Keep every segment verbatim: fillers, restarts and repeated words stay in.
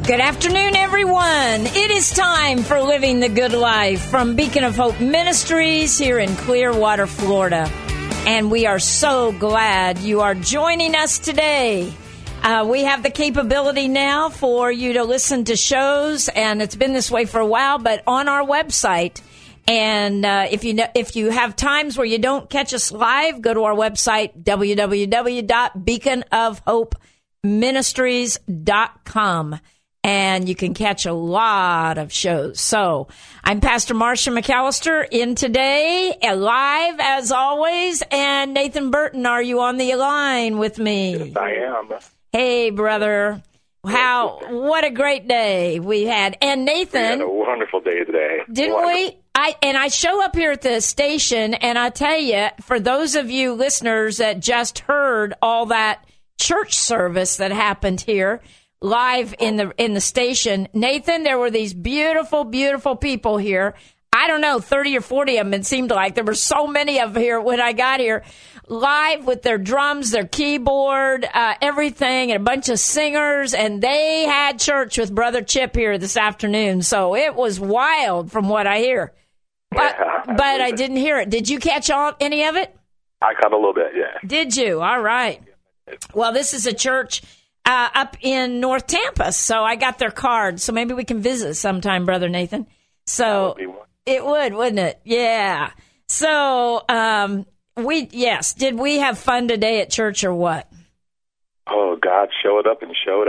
Good afternoon, everyone. It is time for Living the Good Life from Beacon of Hope Ministries here in Clearwater, Florida. And we are so glad you are joining us today. Uh, we have the capability now for you to listen to shows, and it's been this way for a while, but on our website. And uh, if you know, if you have times where you don't catch us live, go to our website, w w w dot beacon of hope ministries dot com. And you can catch a lot of shows. So I'm Pastor Marcia McAllister in today, live as always. And Nathan Burton, are you on the line with me? Yes, I am. Hey, brother. How, what a great day we had. And Nathan. We had a wonderful day today. Didn't wonderful. we? I, and I show up here at the station, and I tell you, for those of you listeners that just heard all that church service that happened here, live in the in the station, Nathan, there were these beautiful, beautiful people here. I don't know, thirty or forty of them, it seemed like. There were so many of them here when I got here, live with their drums, their keyboard, uh, everything, and a bunch of singers, and they had church with Brother Chip here this afternoon. So it was wild from what I hear. But, Yeah, but I didn't hear it. Did you catch all any of it? I caught a little bit, yeah. Did you? All right. Well, this is a church Uh, up in North Tampa, so I got their card. So maybe we can visit sometime, Brother Nathan. So Would it would, wouldn't it? Yeah. So um, we, yes. Did we have fun today at church or what? Oh, God showed up and showed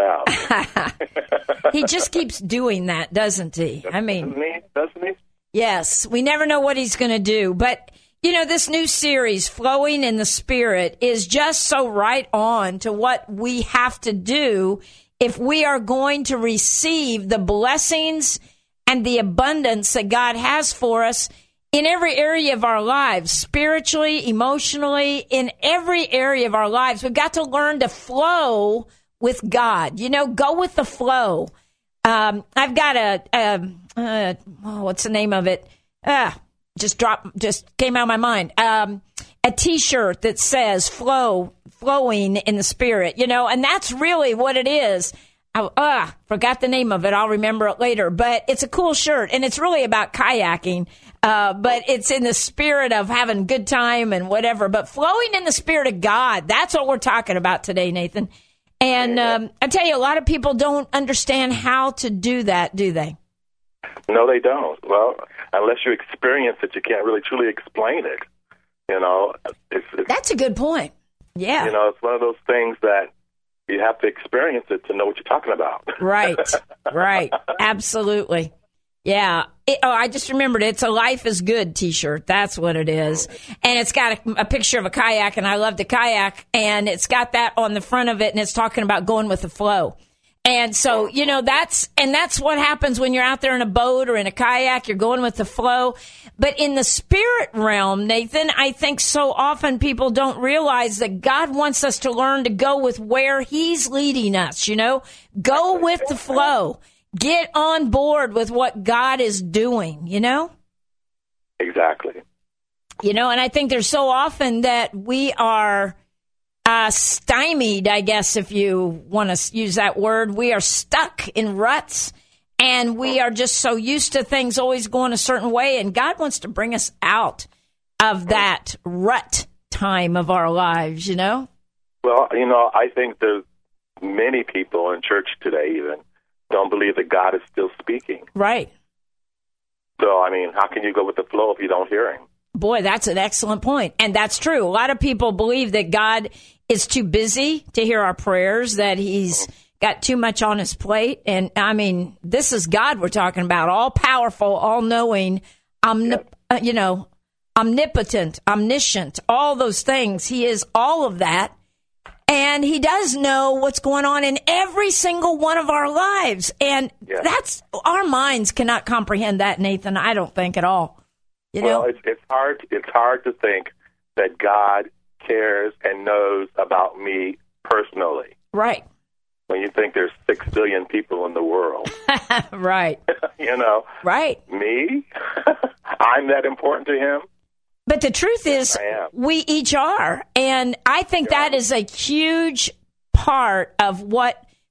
out. He just keeps doing that, doesn't he? I mean, doesn't he? Doesn't he? Yes. We never know what he's going to do, but. You know, this new series, Flowing in the Spirit, is just so right on to what we have to do if we are going to receive the blessings and the abundance that God has for us in every area of our lives, spiritually, emotionally, in every area of our lives. We've got to learn to flow with God. You know, go with the flow. Um, I've got a, a, a oh, what's the name of it? Ah. Just dropped, just came out of my mind. Um, a T-shirt that says "flow, flowing in the Spirit," you know, and that's really what it is. I uh, forgot the name of it. I'll remember it later. But it's a cool shirt, and it's really about kayaking. Uh, but it's in the spirit of having a good time and whatever. But flowing in the Spirit of God, that's what we're talking about today, Nathan. And um, I tell you, a lot of people don't understand how to do that, do they? No, they don't. Well, unless you experience it, you can't really truly explain it. You know, it's, it's that's a good point. Yeah. You know, it's one of those things that you have to experience it to know what you're talking about. Right. Right. Absolutely. Yeah. It, oh, I just remembered it's a Life is Good T-shirt. That's what it is. And it's got a, a picture of a kayak, and I love to kayak, and it's got that on the front of it, and it's talking about going with the flow. And so, you know, that's, and that's what happens when you're out there in a boat or in a kayak, you're going with the flow. But in the spirit realm, Nathan, I think so often people don't realize that God wants us to learn to go with where he's leading us, you know, go with the flow, get on board with what God is doing, you know? Exactly. You know, and I think there's so often that we are Uh, stymied, I guess, if you want to use that word. We are stuck in ruts, and we are just so used to things always going a certain way, and God wants to bring us out of that rut time of our lives, you know? Well, you know, I think there's many people in church today even don't believe that God is still speaking. Right. So, I mean, how can you go with the flow if you don't hear him? Boy, that's an excellent point. And that's true. A lot of people believe that God is too busy to hear our prayers, that he's got too much on his plate. And I mean, this is God we're talking about, all powerful, all knowing, omnip- uh, you know, omnipotent, omniscient, all those things. He is all of that. And he does know what's going on in every single one of our lives. And yeah. that's, our minds cannot comprehend that, Nathan, I don't think at all. You well, know? it's, it's hard. It's hard to think that God cares and knows about me personally. Right. When you think there's six billion people in the world. Right. You know. Right. Me? I'm that important to him? But the truth is, we each are. And I think yeah. that is a huge part of what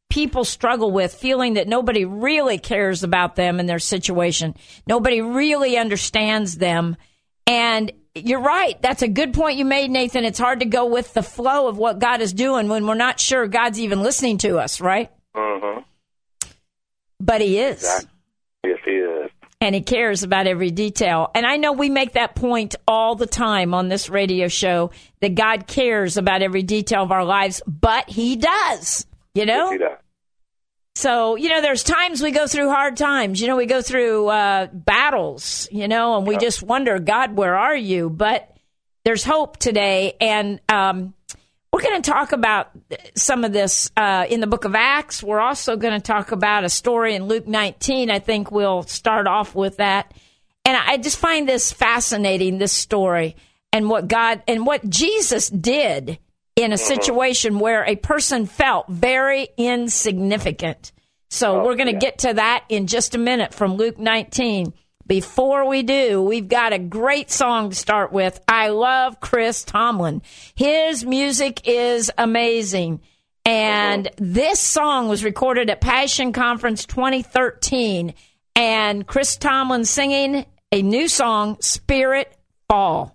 people struggle with, feeling that nobody really cares about them and their situation. Nobody really understands them. And you're right. That's a good point you made, Nathan. It's hard to go with the flow of what God is doing when we're not sure God's even listening to us, right? Mm-hmm. But he is. Exactly. Yes, he is. And he cares about every detail. And I know we make that point all the time on this radio show, that God cares about every detail of our lives, but he does, you know? Yes, he does. So, you know, there's times we go through hard times. You know, we go through uh, battles, you know, and we just wonder, God, where are you? But there's hope today. And um, we're going to talk about some of this uh, in the book of Acts. We're also going to talk about a story in Luke nineteen. I think we'll start off with that. And I just find this fascinating, this story, and what God and what Jesus did in a situation where a person felt very insignificant. So oh, we're going to yeah. get to that in just a minute from Luke nineteen. Before we do, we've got a great song to start with. I love Chris Tomlin. His music is amazing. And mm-hmm. this song was recorded at Passion Conference twenty thirteen. And Chris Tomlin singing a new song, Spirit Fall.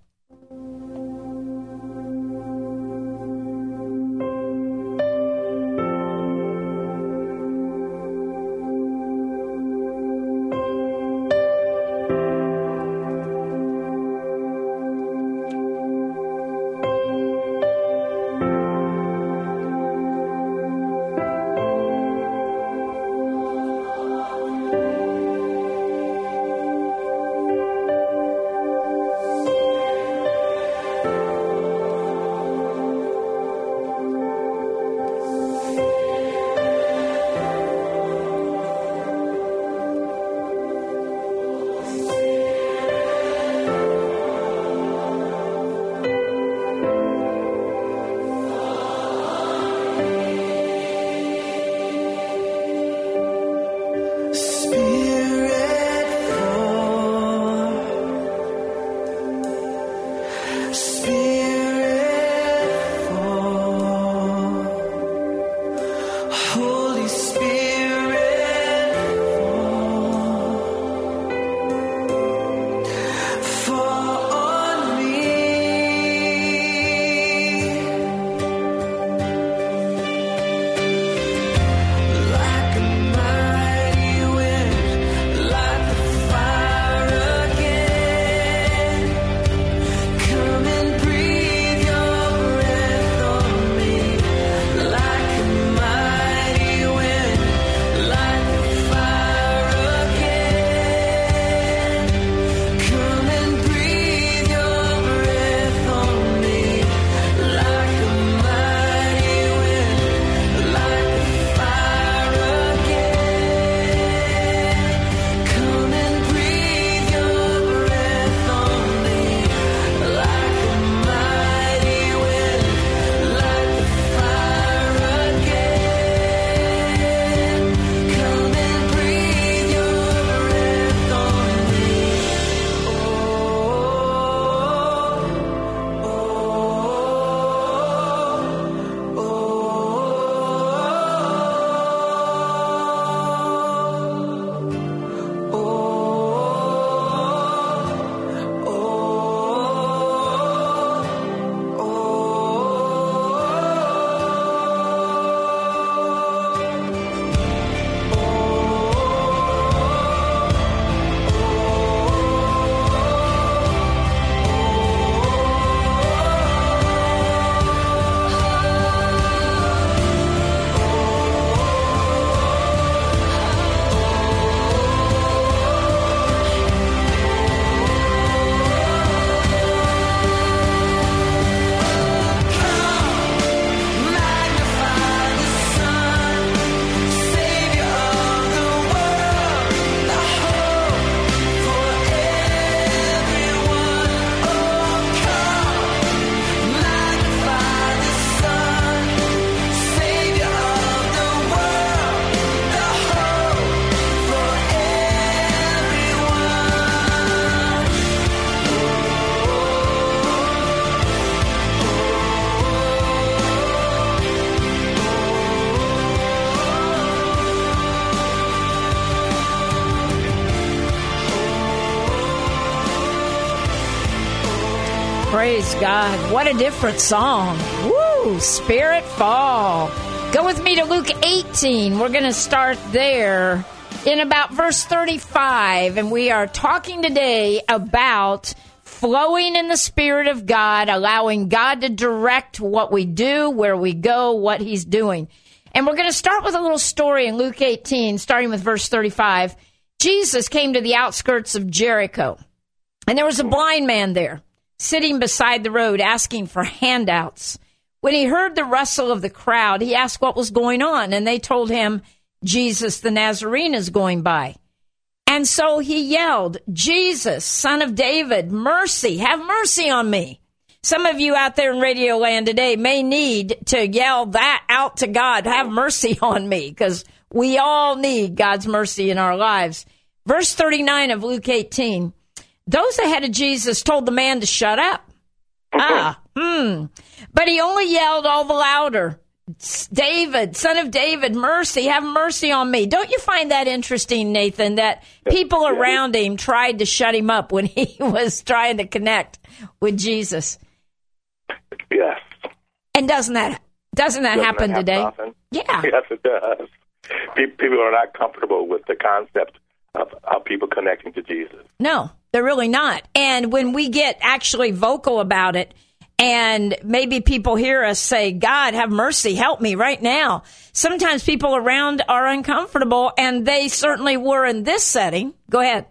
Praise God. What a different song. Woo! Spirit fall. Go with me to Luke eighteen. We're going to start there in about verse thirty-five. And we are talking today about flowing in the Spirit of God, allowing God to direct what we do, where we go, what He's doing. And we're going to start with a little story in Luke eighteen, starting with verse thirty-five. Jesus came to the outskirts of Jericho, and there was a blind man there, sitting beside the road, asking for handouts. When he heard the rustle of the crowd, he asked what was going on, and they told him, Jesus the Nazarene is going by. And so he yelled, Jesus, Son of David, mercy, have mercy on me. Some of you out there in Radio Land today may need to yell that out to God, have mercy on me, because we all need God's mercy in our lives. Verse thirty-nine of Luke eighteen, those ahead of Jesus told the man to shut up. Ah, hmm. But he only yelled all the louder, David, Son of David, mercy, have mercy on me. Don't you find that interesting, Nathan, that people around him tried to shut him up when he was trying to connect with Jesus? Yes. And doesn't that doesn't that doesn't happen that happen today? Often? Yeah. Yes, it does. People are not comfortable with the concept of, of people connecting to Jesus. No, they're really not. And when we get actually vocal about it, and maybe people hear us say, God, have mercy, help me right now. Sometimes people around are uncomfortable, and they certainly were in this setting. Go ahead.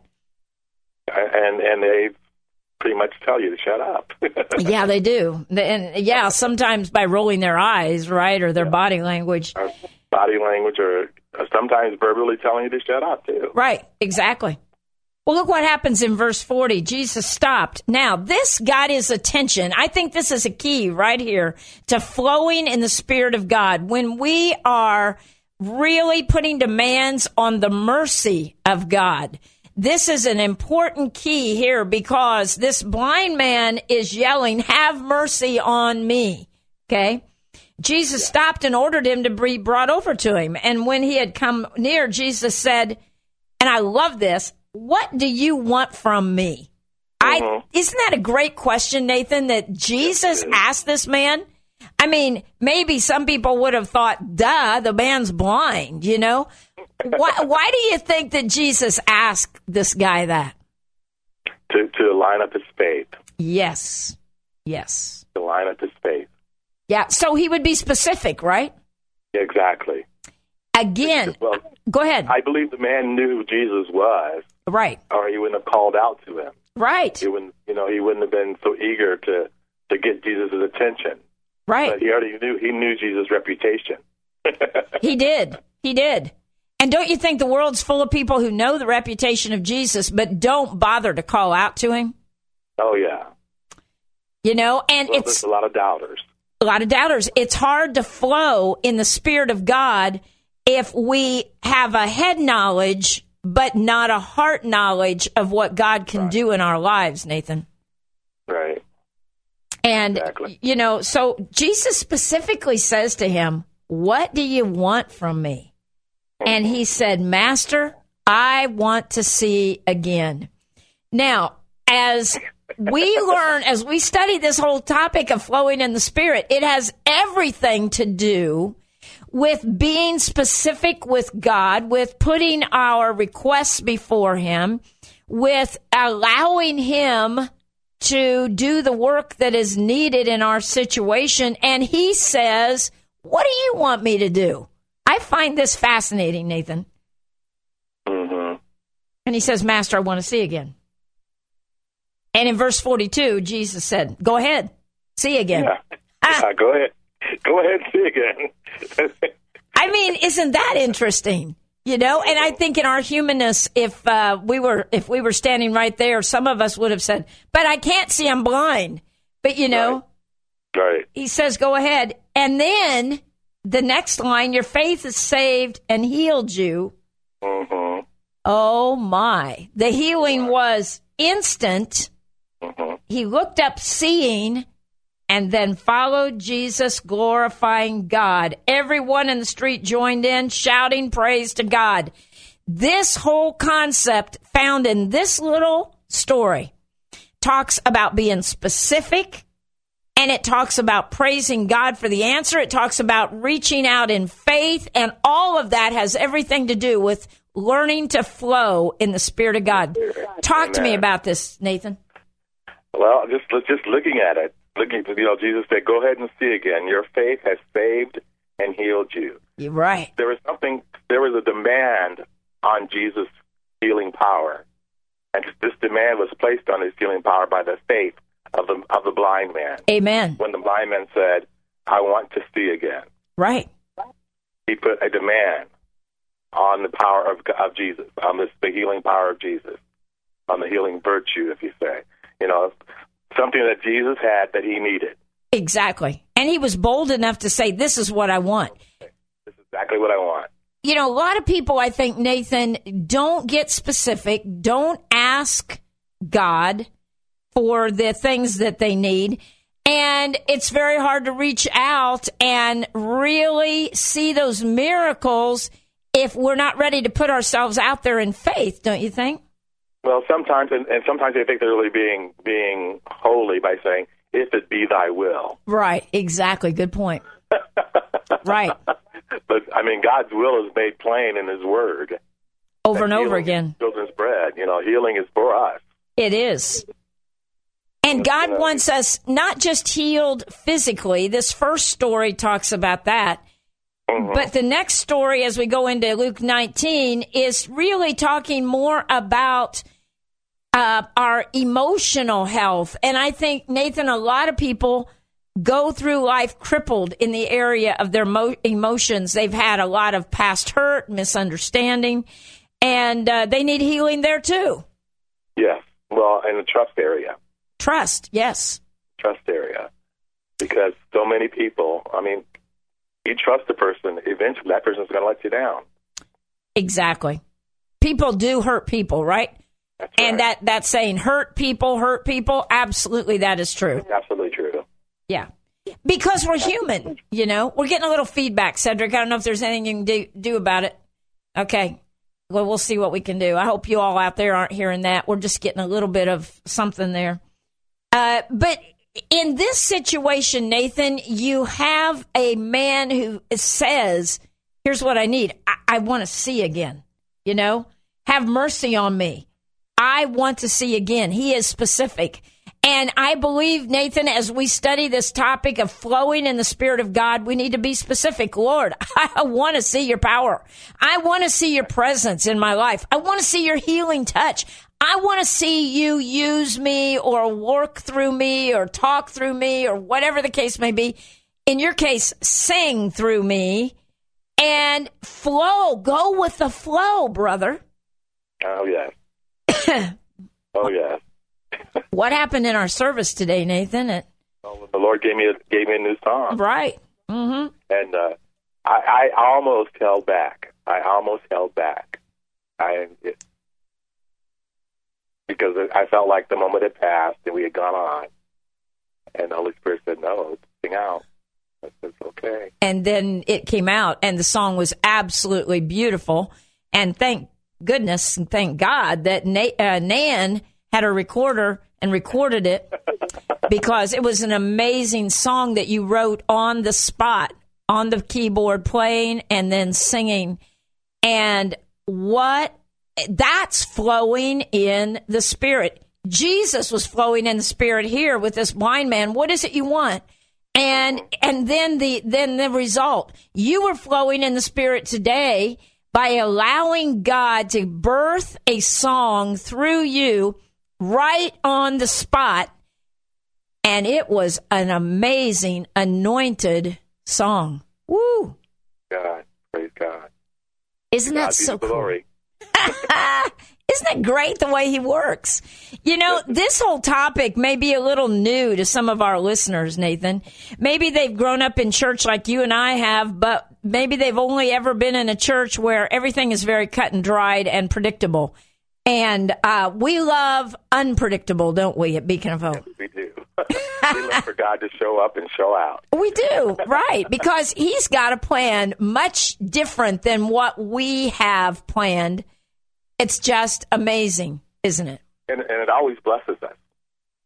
And and they pretty much tell you to shut up. Yeah, they do. And yeah, sometimes by rolling their eyes, right, or their yeah. body language. Or body language, or sometimes verbally telling you to shut up, too. Right, exactly. Well, look what happens in verse forty. Jesus stopped. Now, this got his attention. I think this is a key right here to flowing in the Spirit of God. When we are really putting demands on the mercy of God, this is an important key here, because this blind man is yelling, have mercy on me. Okay? Jesus stopped and ordered him to be brought over to him. And when he had come near, Jesus said, and I love this, what do you want from me? Mm-hmm. I isn't that a great question, Nathan, that Jesus asked this man? I mean, maybe some people would have thought, duh, the man's blind, you know? Why, why do you think that Jesus asked this guy that? To, to line up his faith. Yes. Yes. To line up his faith. Yeah, so he would be specific, right? Exactly. Again, well, go ahead. I believe the man knew who Jesus was. Right. Or he wouldn't have called out to him. Right. He wouldn't, you know, he wouldn't have been so eager to, to get Jesus' attention. Right. But he already knew, he knew Jesus' reputation. He did. He did. And don't you think the world's full of people who know the reputation of Jesus, but don't bother to call out to him? Oh, yeah. You know, and well, it's there's a lot of doubters. A lot of doubters. It's hard to flow in the Spirit of God if we have a head knowledge, but not a heart knowledge of what God can right. do in our lives, Nathan. Right. And, exactly. you know, so Jesus specifically says to him, what do you want from me? And he said, Master, I want to see again. Now, as we learn, as we study this whole topic of flowing in the Spirit, it has everything to do with being specific with God, with putting our requests before Him, with allowing Him to do the work that is needed in our situation. And He says, what do you want me to do? I find this fascinating, Nathan. Mm-hmm. And he says, Master, I want to see again. And in verse forty-two, Jesus said, go ahead, see again. Yeah. Ah. Yeah, go ahead. Go ahead, see again. I mean, isn't that interesting? You know, and I think in our humanness, if uh, we were if we were standing right there, some of us would have said, but I can't see, I'm blind. But, you know, right. Right. He says, go ahead. And then the next line, your faith is saved and healed you. Mm-hmm. Oh, my. The healing was instant. Mm-hmm. He looked up seeing and then followed Jesus, glorifying God. Everyone in the street joined in, shouting praise to God. This whole concept found in this little story talks about being specific, and it talks about praising God for the answer. It talks about reaching out in faith, and all of that has everything to do with learning to flow in the Spirit of God. Talk Amen. To me about this, Nathan. Well, just just looking at it, looking, you know, Jesus said, "Go ahead and see again. Your faith has saved and healed you." You're right. There was something. There was a demand on Jesus' healing power, and this demand was placed on his healing power by the faith of the of the blind man. Amen. When the blind man said, "I want to see again," right? He put a demand on the power of of Jesus, on this the healing power of Jesus, on the healing virtue, if you say, you know, something that Jesus had that he needed. Exactly, and he was bold enough to say, "This is what I want. This is exactly what I want." You know, a lot of people, I think, Nathan, don't get specific, don't ask God for the things that they need, and it's very hard to reach out and really see those miracles if we're not ready to put ourselves out there in faith, don't you think? Well, sometimes, and, and sometimes they think they're really being being holy by saying, "If it be thy will." Right, exactly. Good point. Right. But, I mean, God's will is made plain in his word. Over and over again. Children's bread. You know, healing is for us. It is. And God wants us not just healed physically. This first story talks about that. Mm-hmm. But the next story, as we go into Luke nineteen, is really talking more about uh, our emotional health. And I think, Nathan, a lot of people go through life crippled in the area of their mo- emotions. They've had a lot of past hurt, misunderstanding, and uh, they need healing there too. Yes. Well, in the trust area. Trust, yes. Trust area. Because so many people, I mean, you trust the person, eventually that person's going to let you down. Exactly. People do hurt people, right? That's and right. that, that saying, hurt people, hurt people, absolutely that is true. Absolutely true. Yeah. Because we're human, you know. We're getting a little feedback, Cedric. I don't know if there's anything you can do, do about it. Okay. Well, we'll see what we can do. I hope you all out there aren't hearing that. We're just getting a little bit of something there. Uh, but in this situation, Nathan, you have a man who says, here's what I need. I, I want to see again, you know. Have mercy on me. I want to see again. He is specific. And I believe, Nathan, as we study this topic of flowing in the Spirit of God, we need to be specific. Lord, I want to see your power. I want to see your presence in my life. I want to see your healing touch. I want to see you use me or work through me or talk through me or whatever the case may be. In your case, sing through me and flow. Go with the flow, brother. Oh, yes. Oh, yes. What happened in our service today, Nathan? It, well, the Lord gave me a, gave me a new song. Right. Mm-hmm. And uh, I, I almost held back. I almost held back. I it, because I felt like the moment had passed and we had gone on. And the Holy Spirit said, "No, sing out." I said, "Okay." And then it came out, and the song was absolutely beautiful. And thank goodness and thank God that Na- uh, Nan had a recorder and recorded it, because it was an amazing song that you wrote on the spot, on the keyboard, playing and then singing. And what that's flowing in the Spirit. Jesus was flowing in the Spirit here with this blind man. What is it you want? And and then the then the result. You were flowing in the Spirit today by allowing God to birth a song through you right on the spot, and it was an amazing, anointed song. Woo! God, praise God. Isn't God that so cool? Isn't it great the way he works? You know, this whole topic may be a little new to some of our listeners, Nathan. Maybe they've grown up in church like you and I have, but maybe they've only ever been in a church where everything is very cut and dried and predictable. And uh, we love unpredictable, don't we, at Beacon of Hope? Yes, we do. We look for God to show up and show out. We do, right, because he's got a plan much different than what we have planned. It's just amazing, isn't it? And, and it always blesses us.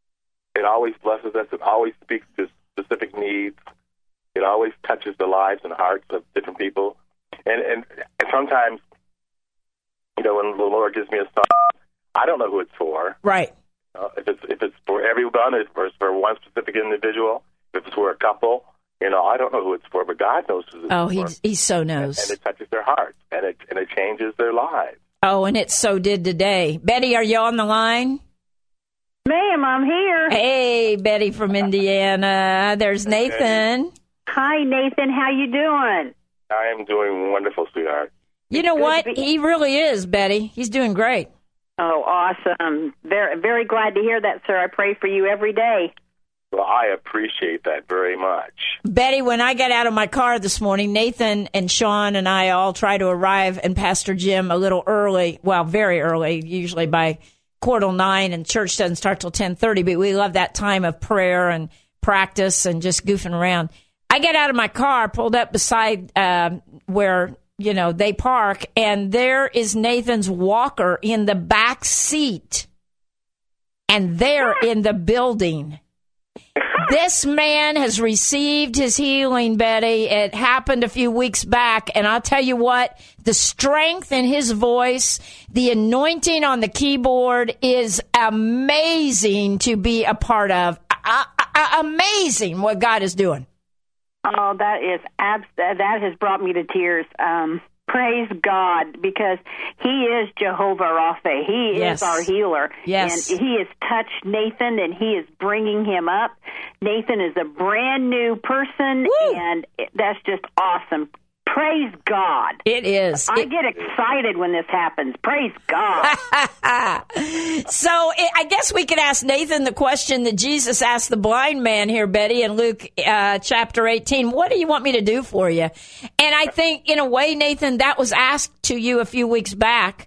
it always blesses us. It always speaks to specific needs. It always touches the lives and hearts of different people. And, and, and sometimes, you know, when the Lord gives me a song, I don't know who it's for. Right. Uh, if it's if it's for everyone, if it's for one specific individual, if it's for a couple, you know, I don't know who it's for, but God knows who it's oh, for. Oh, he he so knows. And, and it touches their hearts, and it and it changes their lives. Oh, and it so did today. Betty, are you on the line? Ma'am, I'm here. Hey, Betty from Indiana. There's Nathan. Hi, Nathan. How you doing? I am doing wonderful, sweetheart. You know what? He really is, Betty. He's doing great. Oh, awesome. Very, very glad to hear that, sir. I pray for you every day. Well, I appreciate that very much. Betty, when I got out of my car this morning, Nathan and Sean and I all try to arrive and Pastor Jim a little early, well, very early, usually by quarter nine, and church doesn't start till ten thirty, but we love that time of prayer and practice and just goofing around. I get out of my car, pulled up beside uh, where, you know, they park, and there is Nathan's walker in the back seat, and they're in the building. This man has received his healing, Betty. It happened a few weeks back, and I'll tell you what, the strength in his voice, the anointing on the keyboard is amazing to be a part of. Uh, uh, amazing what God is doing. Oh, that is abs- that has brought me to tears. Um, praise God, because He is Jehovah Rapha. He yes. is our healer. Yes. And He has touched Nathan, and He is bringing him up. Nathan is a brand new person, Woo! And that's just awesome. Praise God. It is. I It- get excited when this happens. Praise God. So it, I guess we could ask Nathan the question that Jesus asked the blind man here, Betty, in Luke uh, chapter eighteen. What do you want me to do for you? And I think, in a way, Nathan, that was asked to you a few weeks back.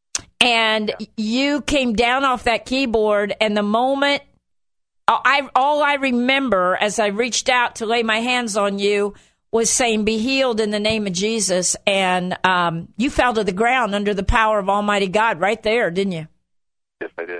And you came down off that keyboard, and the moment, I, all I remember as I reached out to lay my hands on you was saying, be healed in the name of Jesus. And um, you fell to the ground under the power of Almighty God right there, didn't you? Yes, I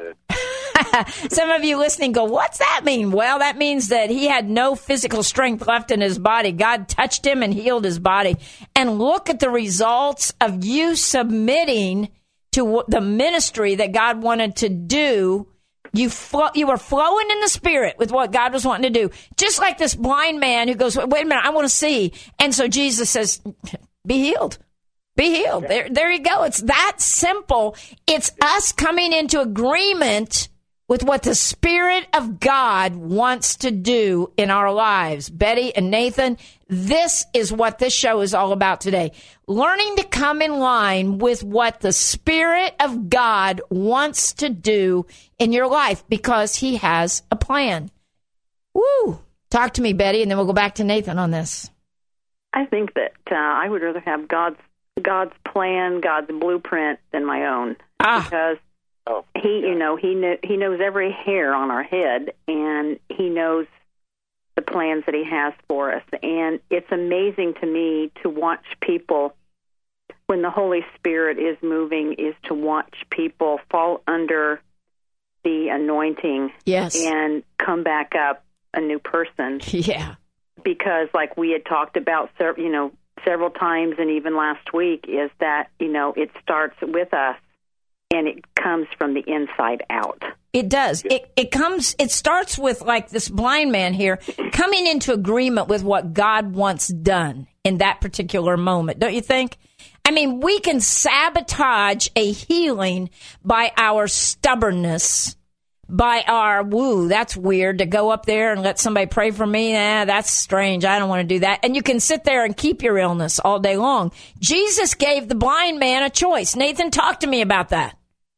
did. Some of you listening go, what's that mean? Well, that means that he had no physical strength left in his body. God touched him and healed his body. And look at the results of you submitting to the ministry that God wanted to do. You flo- you were flowing in the Spirit with what God was wanting to do. Just like this blind man who goes, wait a minute, I want to see. And so Jesus says, be healed. Be healed. Yeah. There, there you go. It's that simple. It's us coming into agreement with what the Spirit of God wants to do in our lives. Betty and Nathan, this is what this show is all about today. Learning to come in line with what the Spirit of God wants to do in your life, because He has a plan. Woo! Talk to me, Betty, and then we'll go back to Nathan on this. I think that uh, I would rather have God's God's plan, God's blueprint than my own. Ah. Because Oh, He, you know, he kn- he knows every hair on our head, and He knows the plans that He has for us. And it's amazing to me to watch people, when the Holy Spirit is moving, is to watch people fall under the anointing, Yes. and come back up a new person. Yeah. Because, like we had talked about, you know, several times, and even last week, is that, you know, it starts with us. And it comes from the inside out. It does. It it comes. It starts with, like this blind man here, coming into agreement with what God wants done in that particular moment. Don't you think? I mean, we can sabotage a healing by our stubbornness, by our, woo, that's weird to go up there and let somebody pray for me. Nah, that's strange. I don't want to do that. And you can sit there and keep your illness all day long. Jesus gave the blind man a choice. Nathan, talk to me about that.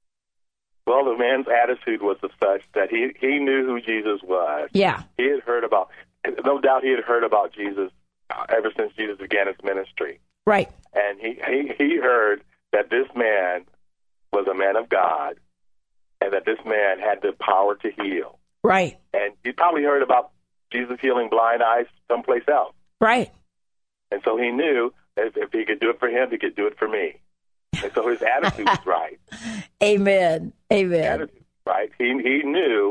Well, the man's attitude was of such that he, he knew who Jesus was. Yeah. He had heard about, no doubt he had heard about Jesus uh, ever since Jesus began his ministry. Right. And he, he, he heard that this man was a man of God, and that this man had the power to heal. Right. And he probably heard about Jesus healing blind eyes someplace else. Right. And so he knew that if, if he could do it for him, he could do it for me. And so his attitude was right. Amen. Amen. Attitude, right? He he knew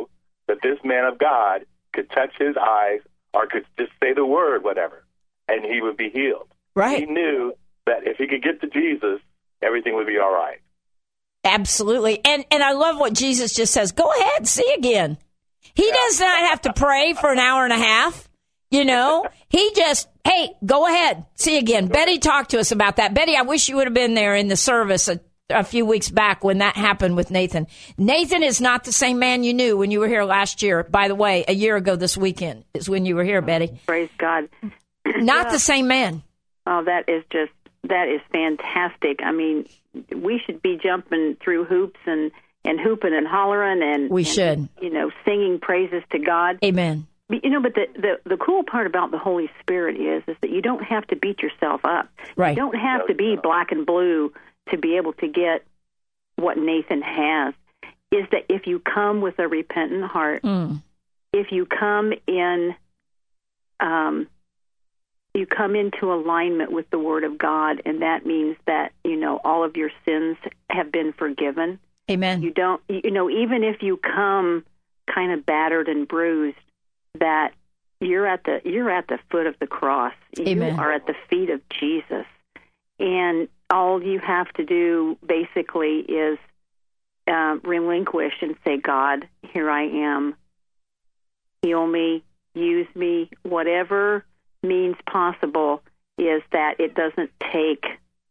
that this man of God could touch his eyes or could just say the word, whatever, and he would be healed. Right. He knew that if he could get to Jesus, everything would be all right. Absolutely. And and I love what Jesus just says, go ahead, see again. He yeah. does not have to pray for an hour and a half. You know, he just, hey, go ahead, see again. Betty talked to us about that. Betty, I wish you would have been there in the service a, a few weeks back when that happened with Nathan. Nathan is not the same man you knew when you were here last year. By the way, a year ago this weekend is when you were here, Betty. Praise God. Not yeah. the same man. Oh, that is just, that is fantastic. I mean, we should be jumping through hoops and, and hooping and hollering and, we and, should, you know, singing praises to God. Amen. You know, but the, the the cool part about the Holy Spirit is is that you don't have to beat yourself up. Right. You don't have to be black and blue to be able to get what Nathan has. Is that if you come with a repentant heart, mm. if you come in, um, you come into alignment with the Word of God, and that means that, you know, all of your sins have been forgiven. Amen. You don't, you know, even if you come kind of battered and bruised, that you're at the you're at the foot of the cross. Amen. You are at the feet of Jesus, and all you have to do basically is uh, relinquish and say, God, here I am. Heal me, use me, whatever means possible. Is that it doesn't take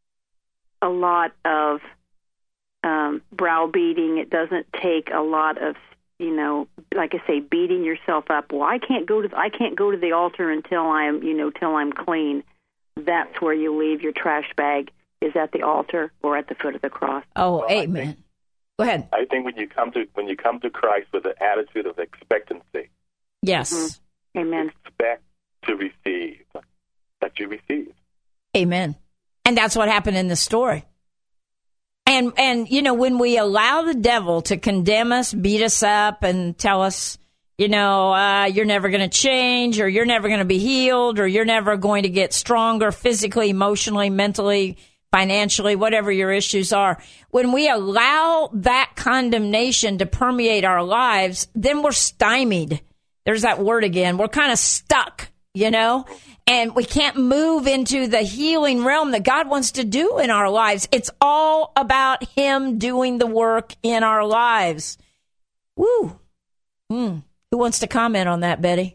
a lot of um, browbeating. It doesn't take a lot of, you know, like I say, beating yourself up. Well, I can't go to I can't go to the altar until I'm, you know, till I'm clean. That's where you leave your trash bag, is at the altar or at the foot of the cross. Oh, well, amen. Think, go ahead. I think when you come to when you come to Christ with an attitude of expectancy, yes, mm-hmm. Amen. Expect to receive that you receive. Amen. And that's what happened in the story. And, and you know, when we allow the devil to condemn us, beat us up, and tell us, you know, uh, you're never going to change, or you're never going to be healed, or you're never going to get stronger physically, emotionally, mentally, financially, whatever your issues are. When we allow that condemnation to permeate our lives, then we're stymied. There's that word again. We're kind of stuck, you know, and we can't move into the healing realm that God wants to do in our lives. It's all about Him doing the work in our lives. Woo. Mm. Who wants to comment on that, Betty?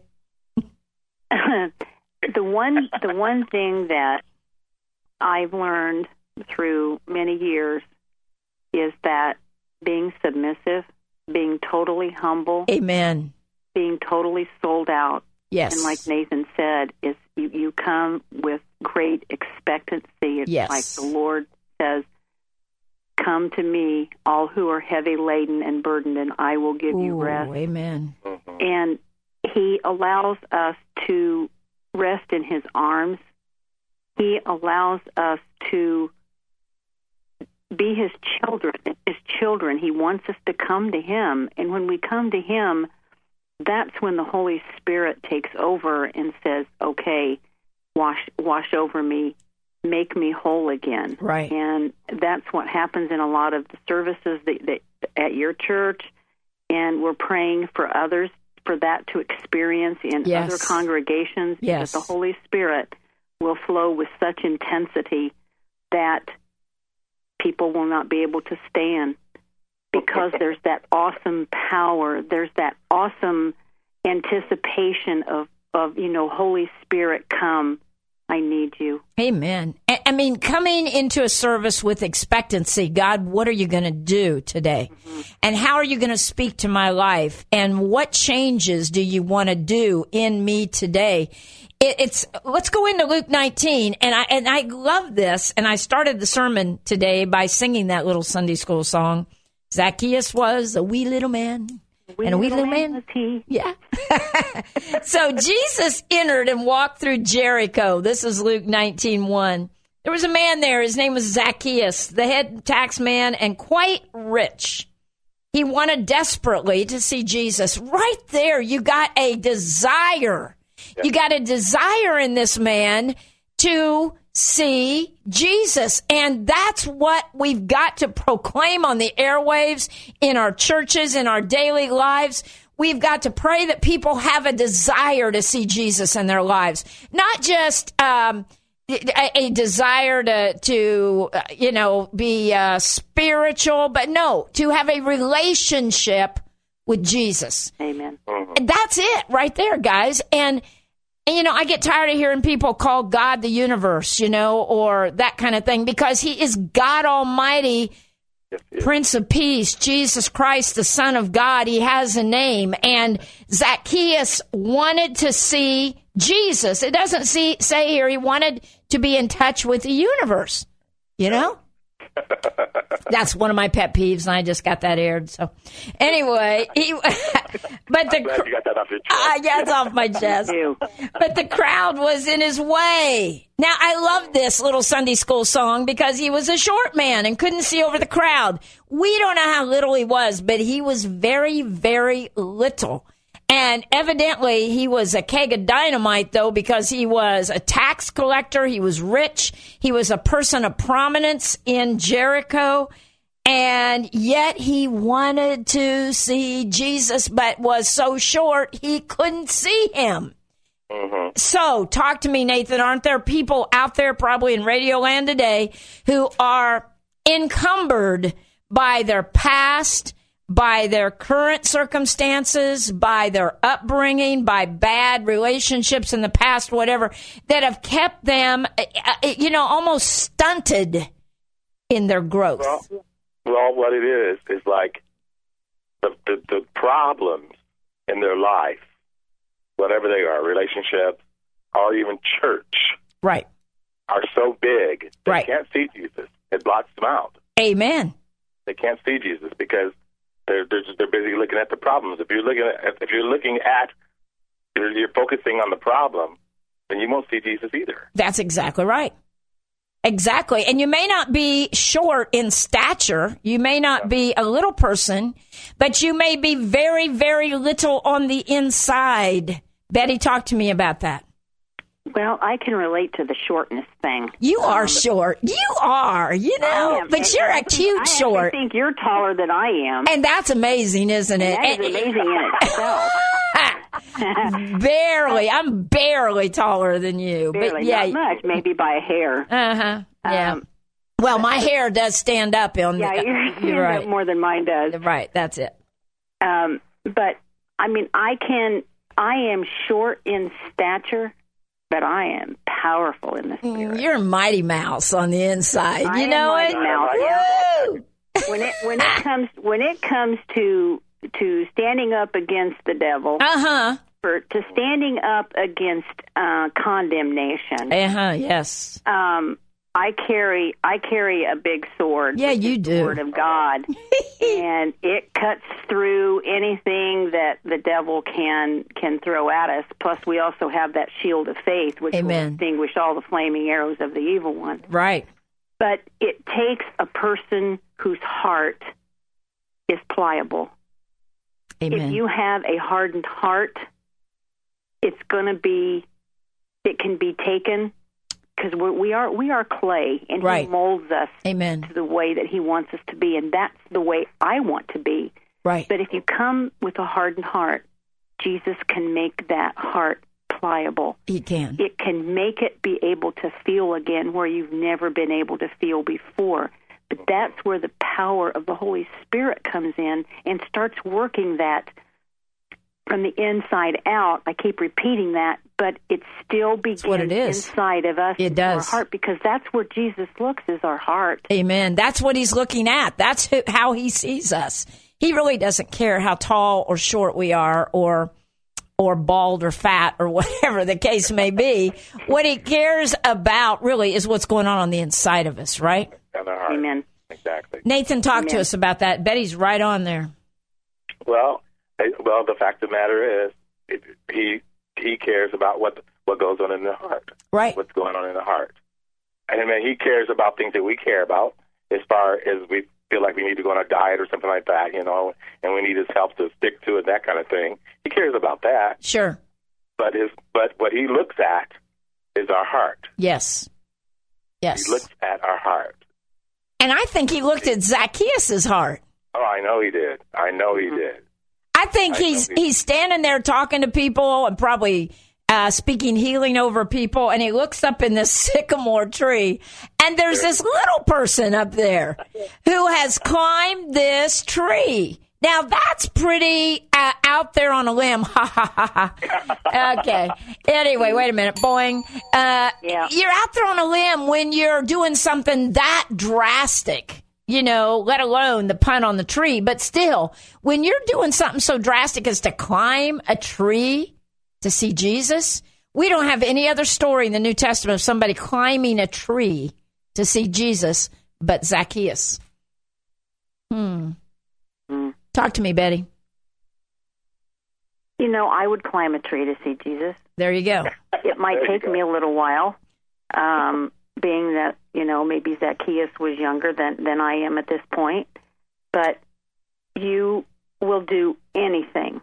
the one, the one thing that I've learned through many years is that being submissive, being totally humble, amen, being totally sold out. Yes. And like Nathan said, is you, you come with great expectancy. It's yes. like the Lord says, come to me, all who are heavy laden and burdened, and I will give Ooh, you rest. Amen. And He allows us to rest in His arms. He allows us to be His children. His children. He wants us to come to Him. And when we come to Him, that's when the Holy Spirit takes over and says, okay, wash wash over me, make me whole again. Right. And that's what happens in a lot of the services that, that at your church, and we're praying for others for that to experience in yes. other congregations, yes. because the Holy Spirit will flow with such intensity that people will not be able to stand. Because there's that awesome power, there's that awesome anticipation of, of, you know, Holy Spirit, come, I need you. Amen. I mean, coming into a service with expectancy, God, what are you going to do today? Mm-hmm. And how are you going to speak to my life? And what changes do you want to do in me today? It, it's let's go into Luke nineteen, and I and I love this. And I started the sermon today by singing that little Sunday school song. Zacchaeus was a wee little man, wee and a wee little, little man, man was he. Yeah. So Jesus entered and walked through Jericho. This is Luke nineteen one. There was a man there. His name was Zacchaeus, the head tax man, and quite rich. He wanted desperately to see Jesus. Right there, you got a desire. Yep. You got a desire in this man to see Jesus. And that's what we've got to proclaim on the airwaves, in our churches, in our daily lives. we've got to pray that people have a desire to see Jesus in their lives, not just um, a, a desire to, to uh, you know, be uh, spiritual, but no, to have a relationship with Jesus. Amen. Mm-hmm. That's it right there, guys. And, and, you know, I get tired of hearing people call God the universe, you know, or that kind of thing, because he is God Almighty, Yes, yes. Prince of Peace, Jesus Christ, the Son of God. He has a name. And Zacchaeus wanted to see Jesus. It doesn't see, say here he wanted to be in touch with the universe, you know? That's one of my pet peeves, and I just got that aired. So, anyway, he, but the I'm glad you got that off your chest. uh, yeah, it's off my chest. But the crowd was in his way. Now, I love this little Sunday school song because he was a short man and couldn't see over the crowd. We don't know how little he was, but he was very, very little. And evidently, he was a keg of dynamite, though, because he was a tax collector. He was rich. He was a person of prominence in Jericho. And yet he wanted to see Jesus, but was so short he couldn't see him. Mm-hmm. So, talk to me, Nathan. Aren't there people out there, probably in Radio Land today, who are encumbered by their past, by their current circumstances, by their upbringing, by bad relationships in the past, whatever, that have kept them, you know, almost stunted in their growth? Well, well, what it is, is like the, the, the problems in their life, whatever they are, relationships, or even church, Right. are so big, they Right. can't see Jesus. It blocks them out. Amen. They can't see Jesus because they're they're, just, they're busy looking at the problems. If you're looking at if you're looking at you're, you're focusing on the problem, then you won't see Jesus either. That's exactly right. Exactly. And you may not be short in stature. You may not be a little person, but you may be very, very little on the inside. Betty, talk to me about that. Well, I can relate to the shortness thing. You are Um, short. You are, you know, I am. but And you're I a think- cute I short. actually think you're taller than I am. And that's amazing, isn't it? That is amazing in itself. Barely. I'm barely taller than you. Barely, but yeah. not much, maybe by a hair. Uh-huh. Yeah. Um, well, my hair does stand up on Yeah, the, you're, you're right. more than mine does. Right, that's it. Um, but I mean, I can. I am short in stature, but I am powerful in the spirit. You're a Mighty Mouse on the inside. I you am know Mighty it? Mouse, Woo! when it when it comes when it comes to to standing up against the devil, Uh-huh. for to standing up against uh, condemnation. Uh-huh, yes. Um, I carry I carry a big sword. Yeah, which you is do. the Word of God, and it cuts through anything that the devil can can throw at us. Plus, we also have that shield of faith, which Amen. will extinguish all the flaming arrows of the evil one. Right. But it takes a person whose heart is pliable. Amen. If you have a hardened heart, it's going to be, it can be taken, because we are we are clay, and Right. He molds us Amen. to the way that He wants us to be, and that's the way I want to be. Right. But if you come with a hardened heart, Jesus can make that heart pliable. He can. It can make it be able to feel again where you've never been able to feel before. But that's where the power of the Holy Spirit comes in and starts working that from the inside out. I keep repeating that, but it still begins what it is. inside of us. It into does. Our heart, because that's where Jesus looks, is our heart. Amen. That's what he's looking at. That's who, how he sees us. He really doesn't care how tall or short we are, or or bald or fat, or whatever the case may be. What he cares about really is what's going on on the inside of us, right? And our heart. Amen. Exactly. Nathan, talk Amen. to us about that. Betty's right on there. Well, eh, well, the fact of the matter is, it, he he cares about what what goes on in the heart. Right. What's going on in the heart, and I mean, he cares about things that we care about, as far as we feel like we need to go on a diet or something like that, you know, and we need his help to stick to it, that kind of thing. He cares about that, Sure. but his but what he looks at is our heart. Yes. Yes. He looks at our heart. And I think he looked at Zacchaeus' heart. Oh, I know he did. I know he did. I I think I he's he's standing there talking to people and probably uh, speaking healing over people, and he looks up in this sycamore tree, and there's this little person up there who has climbed this tree. Now, that's pretty uh, out there on a limb. Ha, ha, ha, ha. Okay. Anyway, wait a minute. Boing. Uh, Yeah. You're out there on a limb when you're doing something that drastic, you know, let alone the pun on the tree. But still, when you're doing something so drastic as to climb a tree to see Jesus, we don't have any other story in the New Testament of somebody climbing a tree to see Jesus but Zacchaeus. Hmm. Mm. Talk to me, Betty. You know, I would climb a tree to see Jesus. There you go. It might There you take go. me a little while, um, being that, you know, maybe Zacchaeus was younger than, than I am at this point. But you will do anything.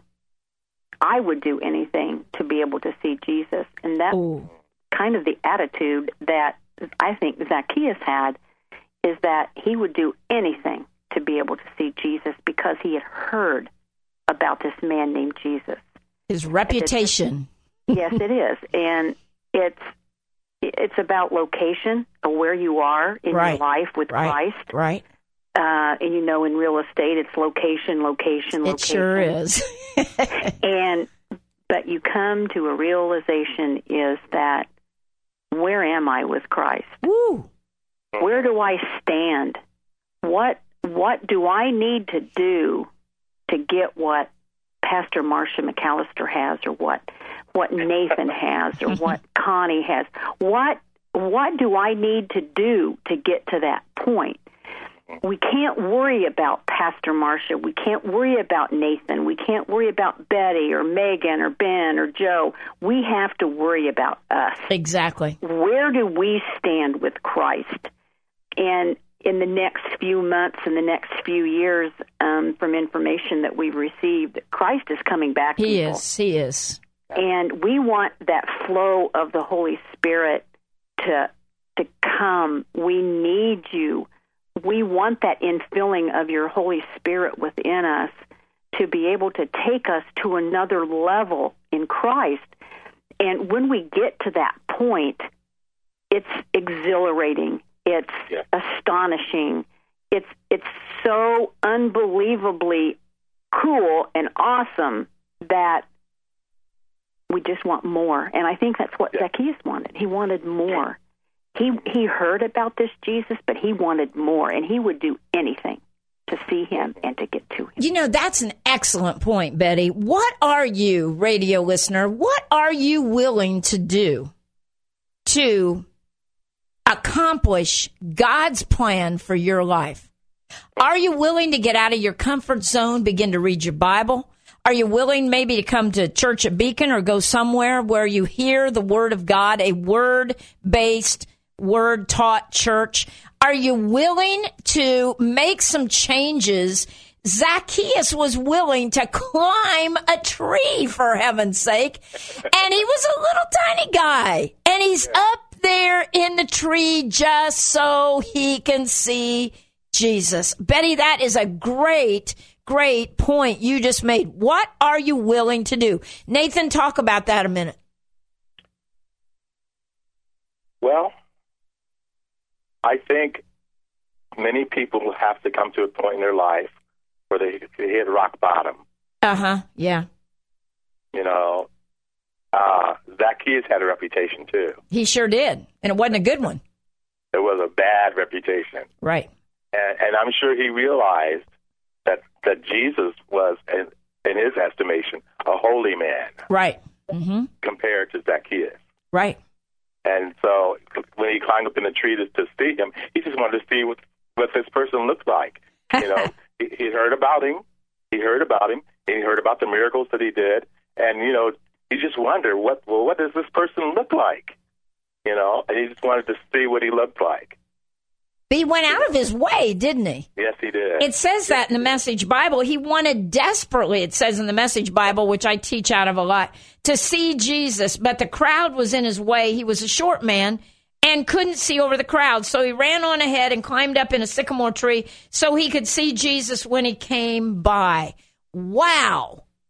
I would do anything to be able to see Jesus. And that's Ooh. kind of the attitude that I think Zacchaeus had, is that he would do anything to be able to see Jesus because he had heard about this man named Jesus. His reputation. Yes, it is. And it's it's about location or where you are in Right. your life with Right. Christ. Right. Uh, and, you know, in real estate, it's location, location, location. It sure is. And but you come to a realization is that where am I with Christ? Woo. Where do I stand? What what do I need to do to get what Pastor Marcia McAllister has, or what what Nathan has, or what Connie has? What what do I need to do to get to that point? We can't worry about Pastor Marcia. We can't worry about Nathan. We can't worry about Betty or Megan or Ben or Joe. We have to worry about us. Exactly. Where do we stand with Christ? And in the next few months and the next few years, um, from information that we've received, Christ is coming back. He people. is. He is. And we want that flow of the Holy Spirit to to come. We need you. We want that infilling of your Holy Spirit within us to be able to take us to another level in Christ. And when we get to that point, it's exhilarating. It's Yeah. astonishing. It's it's so unbelievably cool and awesome that we just want more. And I think that's what Yeah. Zacchaeus wanted. He wanted more. He he heard about this Jesus, but he wanted more, and he would do anything to see him and to get to him. You know, that's an excellent point, Betty. What are you, radio listener, what are you willing to do to accomplish God's plan for your life? Are you willing to get out of your comfort zone, begin to read your Bible? Are you willing maybe to come to church at Beacon or go somewhere where you hear the Word of God, a word-based, word-taught church? Are you willing to make some changes? Zacchaeus was willing to climb a tree, for heaven's sake, and he was a little tiny guy, and he's up there in the tree just so he can see Jesus. Betty, that is a great, great point you just made. What are you willing to do? Nathan, talk about that a minute. Well, I think many people have to come to a point in their life where they, they hit rock bottom. Uh-huh, yeah. You know, uh, Zacchaeus had a reputation too. He sure did, and it wasn't a good one. It was a bad reputation. Right. And, and I'm sure he realized that, that Jesus was, in, in his estimation, a holy man Right. Mm-hmm. compared to Zacchaeus. Right. And so when he climbed up in the tree to, to see him, he just wanted to see what, what this person looked like. You know, he, he heard about him. He heard about him. And he heard about the miracles that he did. And, you know, he just wondered, what, well, what does this person look like? You know, and he just wanted to see what he looked like. He went out of his way, didn't he? Yes, he did. It says that in the Message Bible. He wanted desperately, it says in the Message Bible, which I teach out of a lot, to see Jesus, but the crowd was in his way. He was a short man and couldn't see over the crowd. So he ran on ahead and climbed up in a sycamore tree so he could see Jesus when he came by. Wow.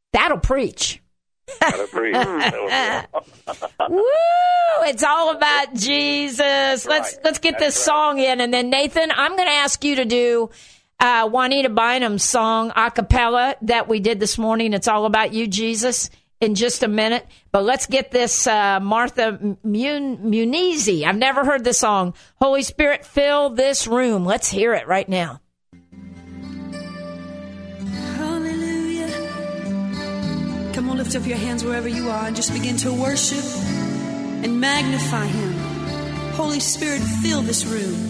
That'll preach. That'll preach. Woo! It's all about Jesus. Let's right. let's get That's this right. song in, and then Nathan, I'm going to ask you to do uh, Juanita Bynum's song a cappella that we did this morning. It's all about you, Jesus. In just a minute, but let's get this uh, Martha Mun- Muniz. I've never heard the song. Holy Spirit, fill this room. Let's hear it right now. Hallelujah. Come on, lift up your hands wherever you are and just begin to worship and magnify Him. Holy Spirit, fill this room.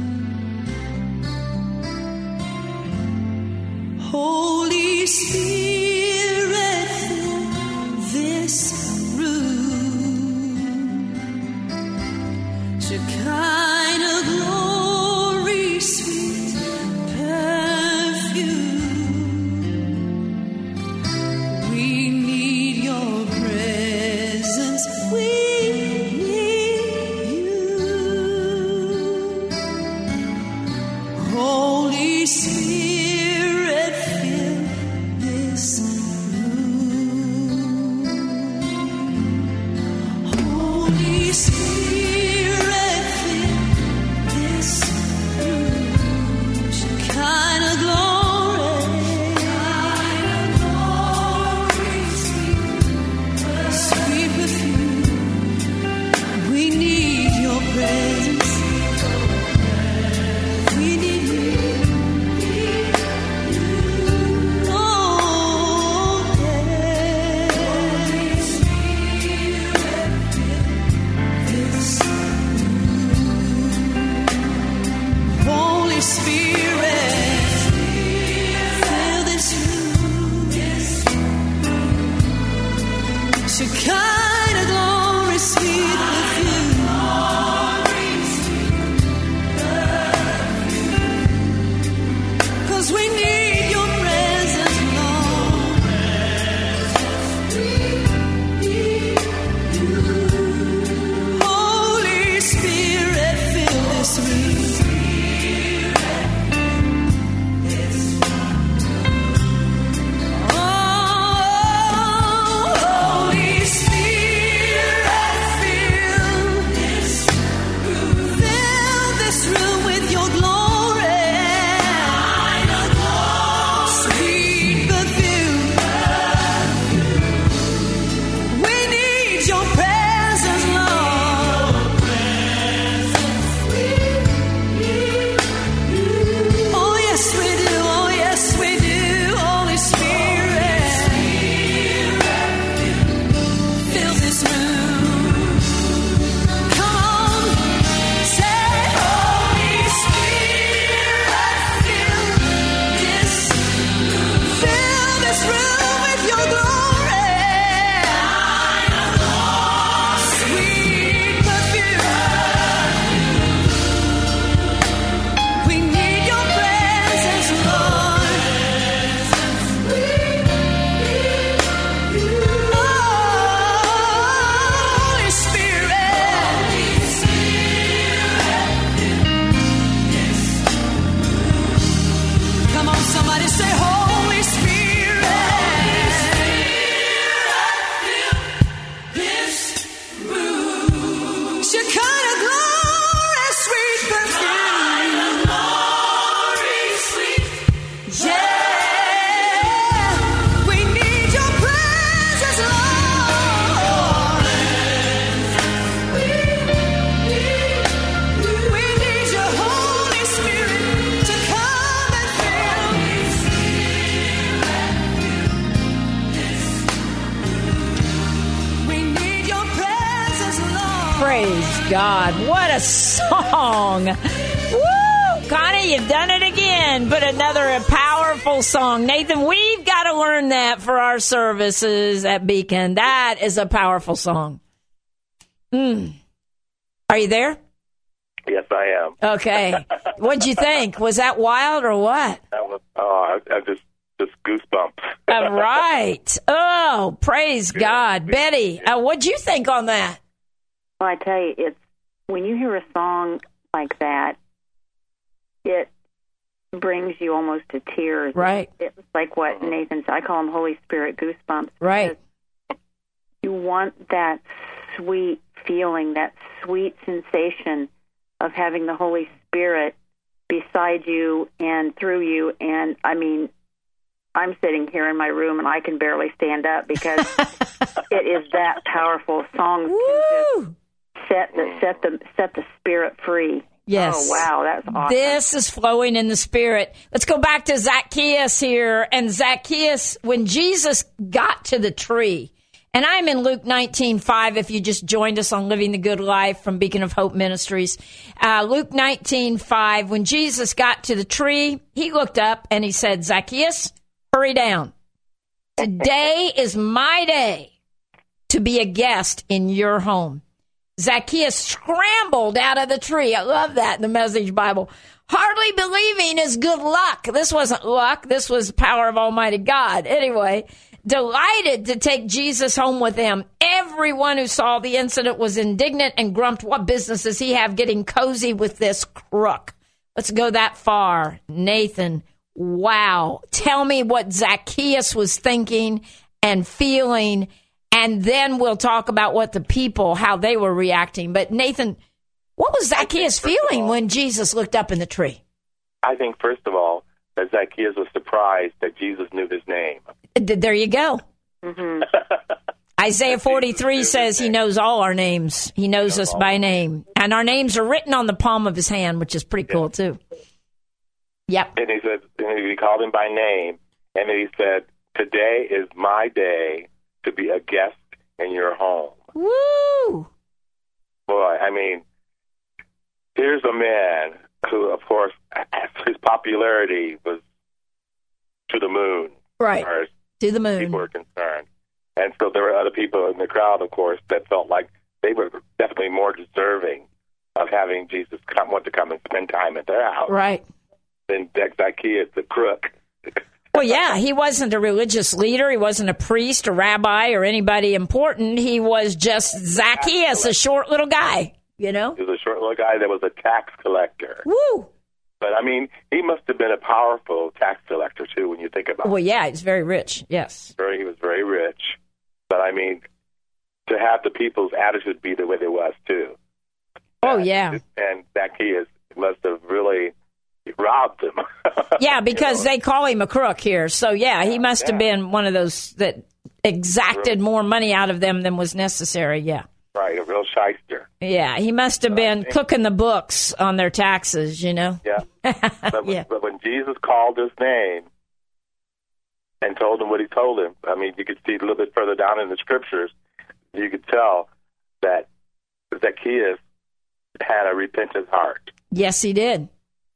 Holy Spirit, fill this room. Shekinah glory, sweet perfume. We need your presence. We need you. Holy Spirit, fill this room. Holy Spirit, fill this room. Shekinah glory, sweet perfume. We need your presence. We need you. Oh, Holy Spirit, fill this room. Shekinah glory, sweet perfume. 'Cause we need your presence, Lord. Holy Spirit, fill this room. Oh, Holy Spirit, fill this room. Fill this room with your glory. Sweet perfume. We need your presence, Lord. Oh, yes, we do. Oh, yes, we do. Holy Spirit, fill this room. Come on, say, Holy Spirit, fill this room. Fill this room with your glory. Sweet perfume. We need your presence, Lord. Holy Spirit. Come on, somebody say, Holy Spirit. This room. Shekinah glory, sweet perfume. Yeah, we need your presence, Lord. We need your Holy Spirit to come and fill. We need your presence, Lord. Praise God. What a song. Woo! Connie, you've done it again. But another powerful song. Nathan, we've got to learn that for our services at Beacon. That is a powerful song. Mm. Are you there? Yes, I am. Okay. What'd you think? Was that wild or what? That was, oh, I, I just, just goosebumps. All right. Oh, praise God. Betty, uh, what'd you think on that? Well, I tell you, it's when you hear a song like that, it brings you almost to tears. Right. It's like what Nathan said. I call them Holy Spirit goosebumps. Right. You want that sweet feeling, that sweet sensation of having the Holy Spirit beside you and through you. And, I mean, I'm sitting here in my room and I can barely stand up because it is that powerful. Songs can just set the, set the, set the spirit free. Yes. Oh, wow, that's awesome. This is flowing in the Spirit. Let's go back to Zacchaeus here. And Zacchaeus, when Jesus got to the tree, and I'm in Luke nineteen five, if you just joined us on Living the Good Life from Beacon of Hope Ministries. Uh, Luke nineteen five, when Jesus got to the tree, he looked up and he said, Zacchaeus, hurry down. Today is my day to be a guest in your home. Zacchaeus scrambled out of the tree. I love that in the Message Bible. Hardly believing is good luck. This wasn't luck. This was the power of Almighty God. Anyway, delighted to take Jesus home with him. Everyone who saw the incident was indignant and grumped, what business does he have getting cozy with this crook? Let's go that far. Nathan, wow. Tell me what Zacchaeus was thinking and feeling. And then we'll talk about what the people, how they were reacting. But Nathan, what was Zacchaeus feeling all, when Jesus looked up in the tree? I think, first of all, that Zacchaeus was surprised that Jesus knew his name. There you go. Mm-hmm. Isaiah forty-three says he knows all our names. He knows he knows us by name. And our names are written on the palm of his hand, which is pretty cool, yeah. too. Yep. And he said, and he called him by name, and then he said, today is my day to be a guest in your home. Woo! Boy, I mean, here's a man who, of course, his popularity was to the moon. Right, as far as to the moon. People were concerned. And so there were other people in the crowd, of course, that felt like they were definitely more deserving of having Jesus come, want to come and spend time at their house. Right. Than Zacchaeus, the crook. Well, yeah, he wasn't a religious leader. He wasn't a priest, a rabbi, or anybody important. He was just Zacchaeus, a short little guy, you know? He was a short little guy that was a tax collector. Woo! But, I mean, he must have been a powerful tax collector, too, when you think about well, it. Well, yeah, he's very rich, yes. Very, he was very rich. But, I mean, to have the people's attitude be the way it was, too. Oh, and, yeah. And Zacchaeus must have really robbed him. Yeah, because you know? they call him a crook here. So, yeah, he must yeah. have been one of those that exacted more money out of them than was necessary, yeah. Right, a real shyster. Yeah, he must have been uh, cooking the books on their taxes, you know? Yeah. But, yeah. but when Jesus called his name and told him what he told him, I mean, you could see a little bit further down in the scriptures, you could tell that Zacchaeus had a repentant heart. Yes, he did.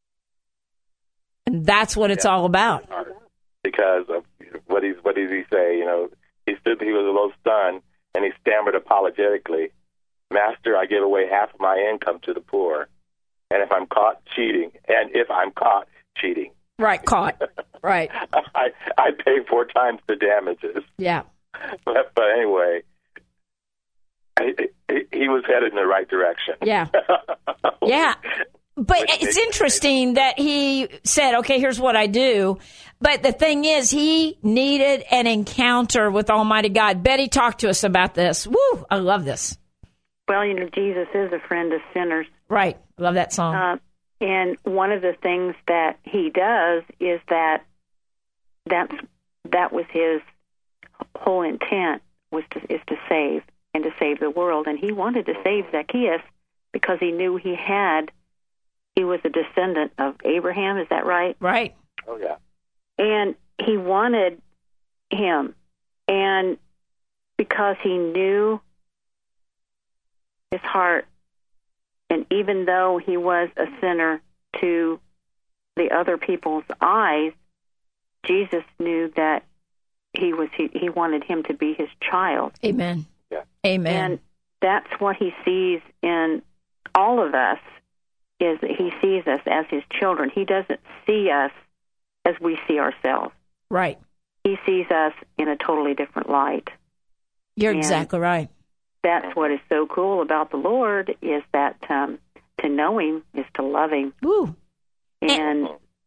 And that's what it's yeah. all about. Because of what he's what did he say? You know, he stood, he was a little stunned, and he stammered apologetically, "Master, I give away half of my income to the poor, and if I'm caught cheating, and if I'm caught cheating, right, caught, right, I I pay four times the damages." Yeah. But, but anyway, he, he was headed in the right direction. Yeah. Yeah. But it's interesting that he said, okay, here's what I do. But the thing is, he needed an encounter with Almighty God. Betty, talk to us about this. Woo, I love this. Well, you know, Jesus is a friend of sinners. Right. Love that song. Uh, and one of the things that he does is that that's, that was his whole intent, was to, is to save and to save the world. And he wanted to save Zacchaeus because he knew he had He was a descendant of Abraham, is that right? Right. Oh, yeah. And he wanted him. And because he knew his heart, and even though he was a sinner to the other people's eyes, Jesus knew that he was he, he wanted him to be his child. Amen. Yeah. Amen. And that's what he sees in all of us. Is that he sees us as his children. He doesn't see us as we see ourselves. Right. He sees us in a totally different light. You're and exactly right. That's what is so cool about the Lord, is that um, to know him is to love him. Woo. And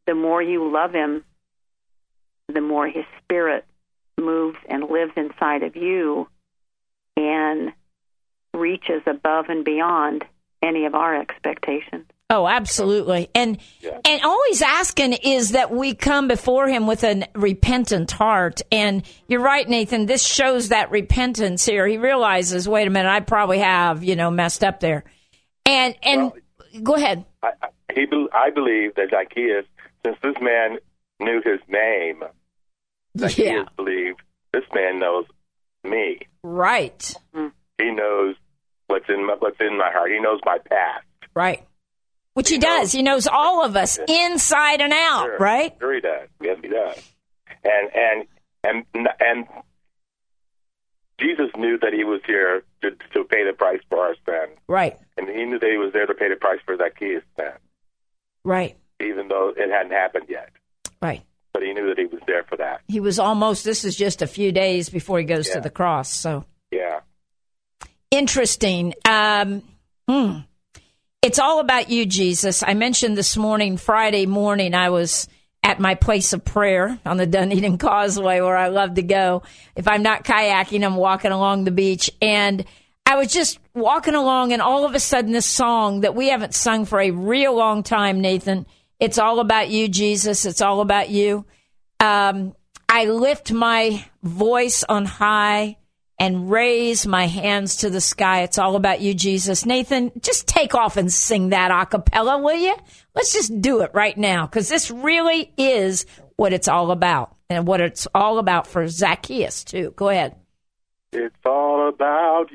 the more you love him, the more his spirit moves and lives inside of you and reaches above and beyond any of our expectations. Oh, absolutely. And Yeah. and always asking is that we come before him with a repentant heart. And you're right, Nathan, this shows that repentance here. He realizes, wait a minute, I probably have, you know, messed up there. And and Well, go ahead. I, I, he, be- I believe that Zacchaeus, since this man knew his name, Zacchaeus Yeah. believed this man knows me. Right. He knows what's in my, what's in my heart. He knows my past. Right. Which he does. He knows all of us inside and out, Sure. right? Sure he does. Yes, he does. And and and and Jesus knew that he was here to, to pay the price for our sin, Right. and he knew that he was there to pay the price for Zacchaeus' sin, Right. even though it hadn't happened yet. Right. But he knew that he was there for that. He was almost, this is just a few days before he goes Yeah. to the cross. So Yeah. interesting. Um, hmm. It's all about you, Jesus. I mentioned this morning, Friday morning, I was at my place of prayer on the Dunedin Causeway where I love to go. If I'm not kayaking, I'm walking along the beach. And I was just walking along, and all of a sudden this song that we haven't sung for a real long time, Nathan, it's all about you, Jesus. It's all about you. Um, I lift my voice on high and raise my hands to the sky. It's all about you, Jesus. Nathan, just take off and sing that a cappella, will you? Let's just do it right now, because this really is what it's all about, and what it's all about for Zacchaeus, too. Go ahead. It's all about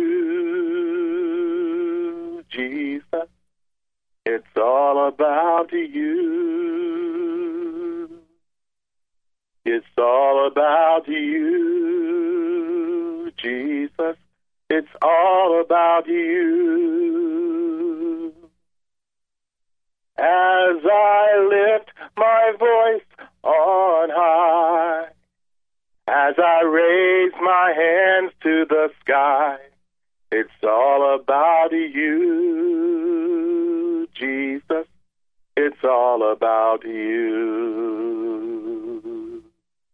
you, Jesus. It's all about you. It's all about you, Jesus. It's all about you. As I lift my voice on high, as I raise my hands to the sky, it's all about you, Jesus. It's all about you.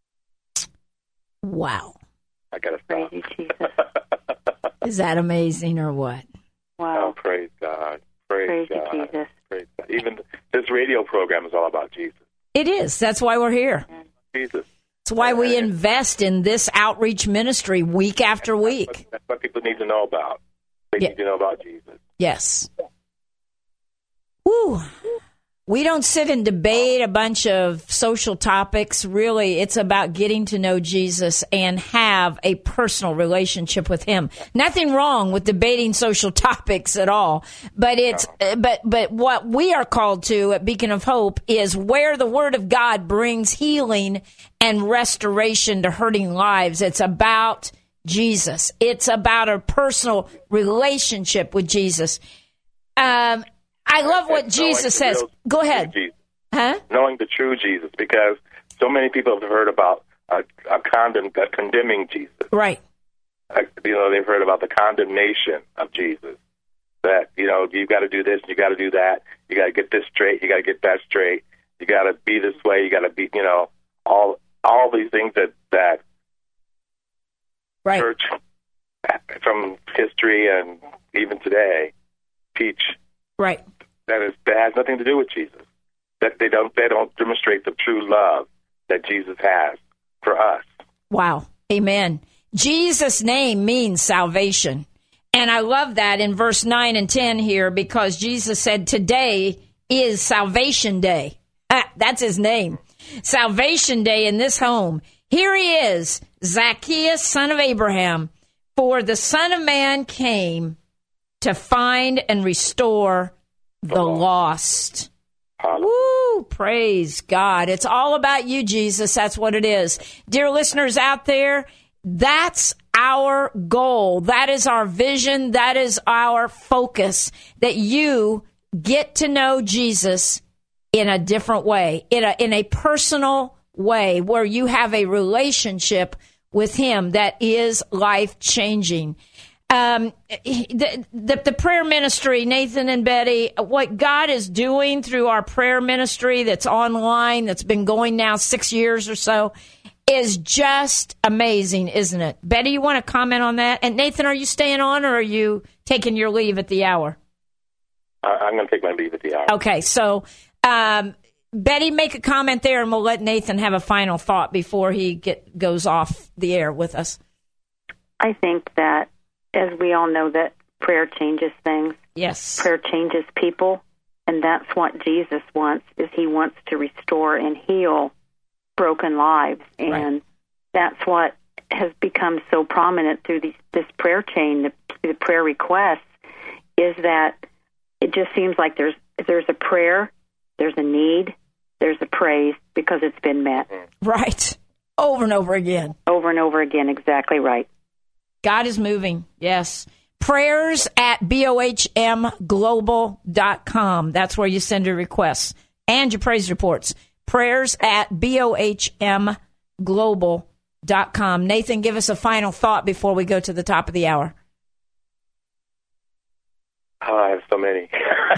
Wow. I gotta stop. Praise you, Jesus. Is that amazing or what? Wow. Oh, praise God. Praise, Praise you, God. Jesus. Praise God. Even this radio program is all about Jesus. It is. That's why we're here. Jesus. That's why we invest in this outreach ministry week after week. That's what, that's what people need to know about. They Yeah. need to know about Jesus. Yes. Woo. We don't sit and debate a bunch of social topics. Really, it's about getting to know Jesus and have a personal relationship with him. Nothing wrong with debating social topics at all. But it's but but what we are called to at Beacon of Hope is where the Word of God brings healing and restoration to hurting lives. It's about Jesus. It's about a personal relationship with Jesus. Um I love what And Jesus knowing the says. real Go ahead. true Jesus. Huh? Knowing the true Jesus, because so many people have heard about a, a, condemn, a condemning Jesus. Right. Uh, you know, they've heard about the condemnation of Jesus. That, you know, you got to do this, you got to do that, you got to get this straight, you got to get that straight, you got to be this way, you got to be, you know, all all these things that that Right. church from history and even today teach. Right. That is that has nothing to do with Jesus. That they don't they don't demonstrate the true love that Jesus has for us. Wow. Amen. Jesus' name means salvation. And I love that in verse nine and ten here, because Jesus said today is Salvation Day. Ah, that's his name. Salvation Day in this home. Here he is, Zacchaeus, son of Abraham. For the Son of Man came to find and restore the lost. Woo! Praise God. It's all about you, Jesus. That's what it is. Dear listeners out there, that's our goal. That is our vision. That is our focus, that you get to know Jesus in a different way, in a, in a personal way, where you have a relationship with him that is life-changing. um, the, the the prayer ministry, Nathan and Betty, what God is doing through our prayer ministry that's online, that's been going now six years or so, is just amazing, isn't it? Betty, you want to comment on that? And Nathan, are you staying on, or are you taking your leave at the hour? Uh, I'm going to take my leave at the hour. Okay, so um, Betty, make a comment there, and we'll let Nathan have a final thought before he get goes off the air with us. I think that, as we all know, that prayer changes things. Yes. Prayer changes people, and that's what Jesus wants, is he wants to restore and heal broken lives. And right. that's what has become so prominent through these, this prayer chain, the, the prayer requests, is that it just seems like there's there's a prayer, there's a need, there's a praise, because it's been met. Right. Over and over again. Over and over again, exactly right. God is moving, yes. Prayers at B O H M global dot com. That's where you send your requests and your praise reports. Prayers at B O H M global dot com. Nathan, give us a final thought before we go to the top of the hour. Oh, I have so many.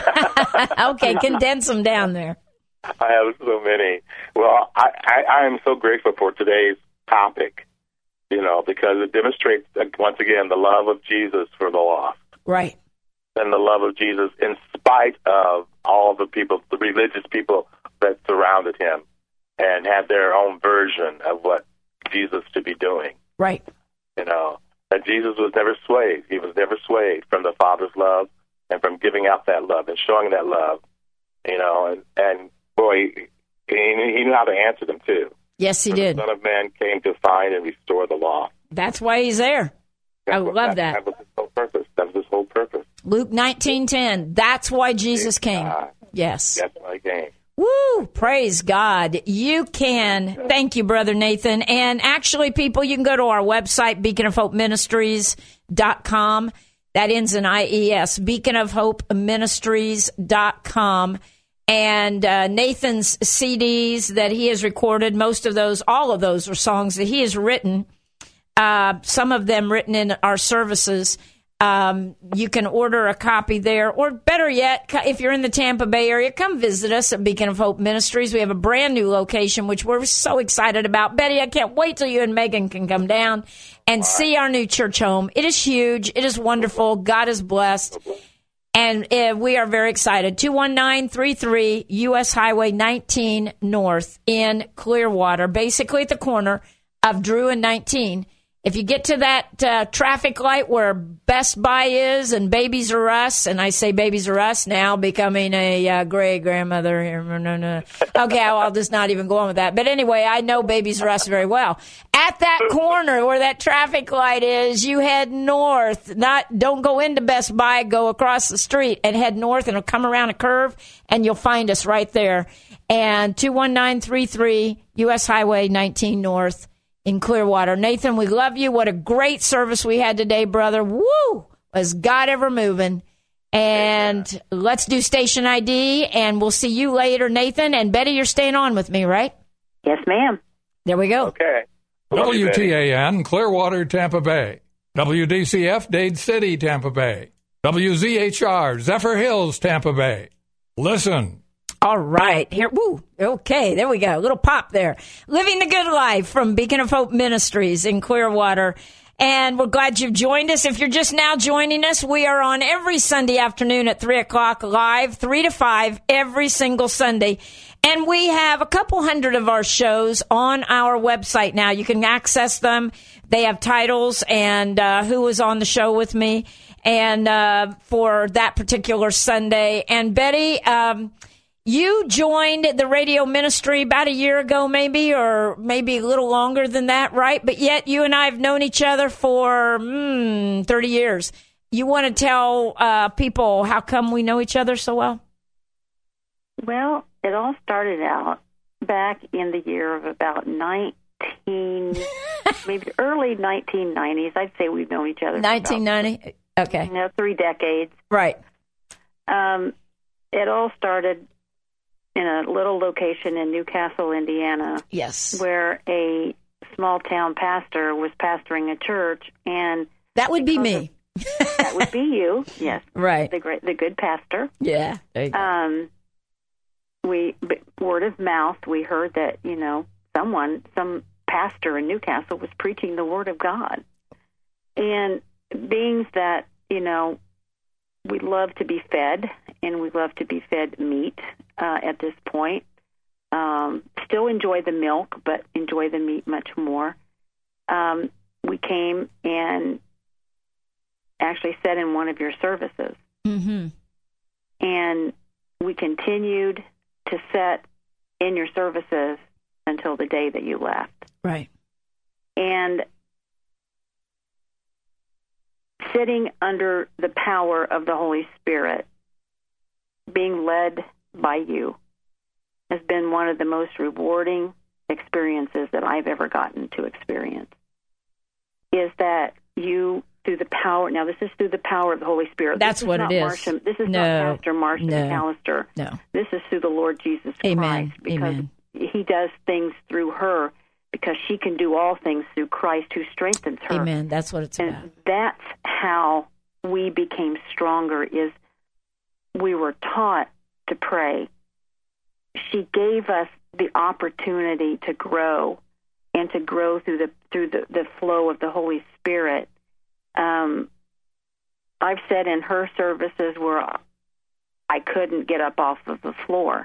Okay, condense them down there. I have so many. Well, I, I, I am so grateful for today's topic, you know, because it demonstrates, once again, the love of Jesus for the lost. Right. And the love of Jesus in spite of all the people, the religious people that surrounded him and had their own version of what Jesus should be doing. Right. You know, that Jesus was never swayed. He was never swayed from the Father's love and from giving out that love and showing that love, you know, and, and boy, he, he knew how to answer them, too. Yes, he For did. The Son of Man came to find and restore the lost. That's why he's there. That's I what, love that. that. That was his whole purpose. That was his whole purpose. Luke nineteen ten. That's why Jesus came. God. Yes. That's why he came. Woo! Praise God. You can. Thank you, Brother Nathan. And actually, people, you can go to our website, beacon of hope ministries dot com. That ends in I E S, beacon of hope ministries dot com. And uh, Nathan's C Ds that he has recorded, most of those, all of those are songs that he has written, uh, some of them written in our services. Um, you can order a copy there, or better yet, if you're in the Tampa Bay area, come visit us at Beacon of Hope Ministries. We have a brand new location, which we're so excited about. Betty, I can't wait till you and Megan can come down and see our new church home. It is huge. It is wonderful. God is blessed. And uh, we are very excited. two one nine three three U S Highway nineteen North in Clearwater, basically at the corner of Drew and nineteen. If you get to that uh, traffic light where Best Buy is and Babies R Us, and I say Babies R Us now, becoming a uh, great grandmother here. No, no. Okay, I'll just not even go on with that. But anyway, I know Babies R Us very well. At that corner where that traffic light is, you head north. Not don't go into Best Buy, go across the street and head north, and it'll come around a curve, and you'll find us right there. And two one nine three three U S Highway nineteen North. In Clearwater. Nathan, we love you. What a great service we had today, brother. Woo! Was God ever moving? And yeah. Let's do station I D, and we'll see you later, Nathan. And Betty, you're staying on with me, right? Yes, ma'am. There we go. Okay. W T A N, Clearwater, Tampa Bay. W D C F, Dade City, Tampa Bay. W Z H R, Zephyr Hills, Tampa Bay. Listen. All right. Here, woo. Okay, there we go. A little pop there. Living the Good Life from Beacon of Hope Ministries in Clearwater. And we're glad you've joined us. If you're just now joining us, we are on every Sunday afternoon at three o'clock live, three to five, every single Sunday. And we have a couple hundred of our shows on our website now. You can access them. They have titles and uh, who was on the show with me and uh, for that particular Sunday. And Betty, um, you joined the radio ministry about a year ago, maybe, or maybe a little longer than that, right? But yet you and I have known each other for mm, thirty years. You want to tell uh, people how come we know each other so well? Well, it all started out back in the year of about nineteen, maybe early nineteen nineties. I'd say we've known each other. nineteen ninety? Okay. You know, three decades. Right. Um, it all started in a little location in Newcastle, Indiana. Yes. Where a small town pastor was pastoring a church, and that would be me. That would be you, yes. Right. The great, the good pastor. Yeah. There you go. Um, we, word of mouth, we heard that, you know, someone, some pastor in Newcastle was preaching the Word of God. And being that, you know, we love to be fed, and we love to be fed meat uh, at this point. Um, still enjoy the milk, but enjoy the meat much more. Um, we came and actually sat in one of your services. Mm-hmm. And we continued to sit in your services until the day that you left. Right. And sitting under the power of the Holy Spirit, being led by you, has been one of the most rewarding experiences that I've ever gotten to experience. Is that you, through the power, now this is through the power of the Holy Spirit. That's this what is it is. Marcia, this is no, not Pastor Marcia no, McAllister. No. This is through the Lord Jesus Amen. Christ. Because Amen. he does things through her, because she can do all things through Christ who strengthens her. Amen. That's what it's and about. That's how we became stronger, is we were taught to pray. She gave us the opportunity to grow, and to grow through the through the, the flow of the Holy Spirit. Um, I've said in her services where I couldn't get up off of the floor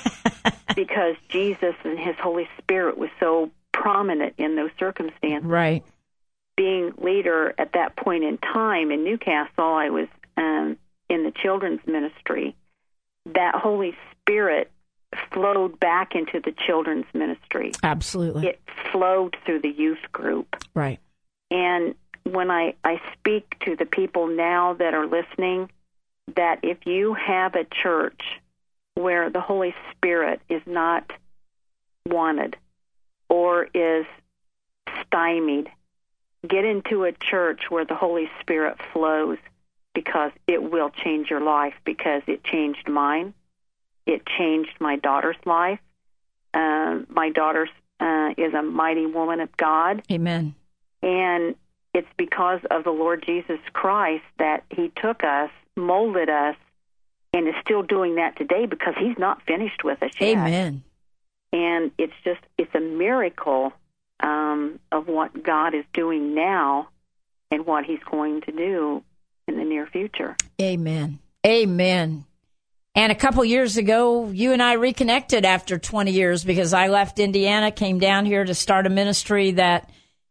because Jesus and his Holy Spirit was so prominent in those circumstances. Right. Being leader at that point in time in Newcastle, I was um, in the children's ministry. That Holy Spirit flowed back into the children's ministry. Absolutely. It flowed through the youth group. Right. And when I, I speak to the people now that are listening, that if you have a church where the Holy Spirit is not wanted or is stymied, get into a church where the Holy Spirit flows, because it will change your life, because it changed mine. It changed my daughter's life. Um, my daughter uh, is a mighty woman of God. Amen. And it's because of the Lord Jesus Christ that he took us, molded us, and is still doing that today, because he's not finished with us yet. Amen. And it's just, it's a miracle um, of what God is doing now and what he's going to do in the near future. Amen. Amen. And a couple years ago, you and I reconnected after twenty years, because I left Indiana, came down here to start a ministry that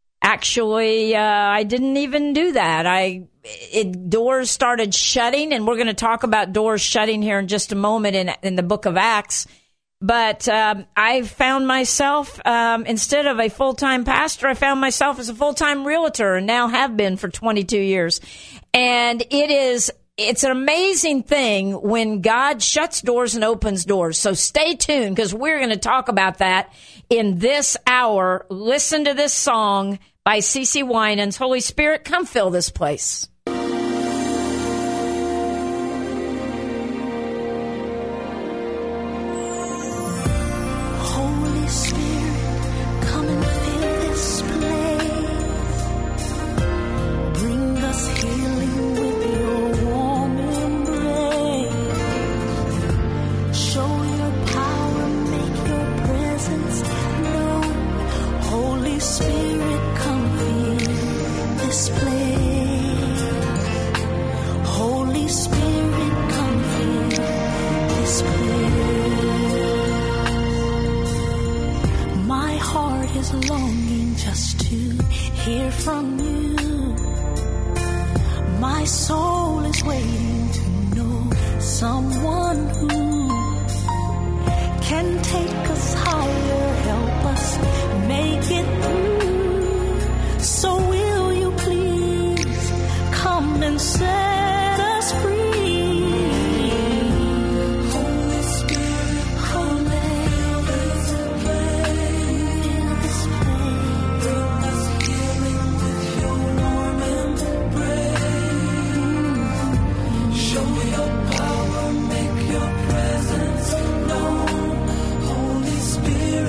actually uh, I didn't even do that. I it, doors started shutting, and we're going to talk about doors shutting here in just a moment in, in the book of Acts. But um, I found myself, um, instead of a full-time pastor, I found myself as a full-time realtor, and now have been for twenty-two years. And it is, it's an amazing thing when God shuts doors and opens doors. So stay tuned, because we're going to talk about that in this hour. Listen to this song by CeCe Winans, Holy Spirit, come fill this place. Spirit.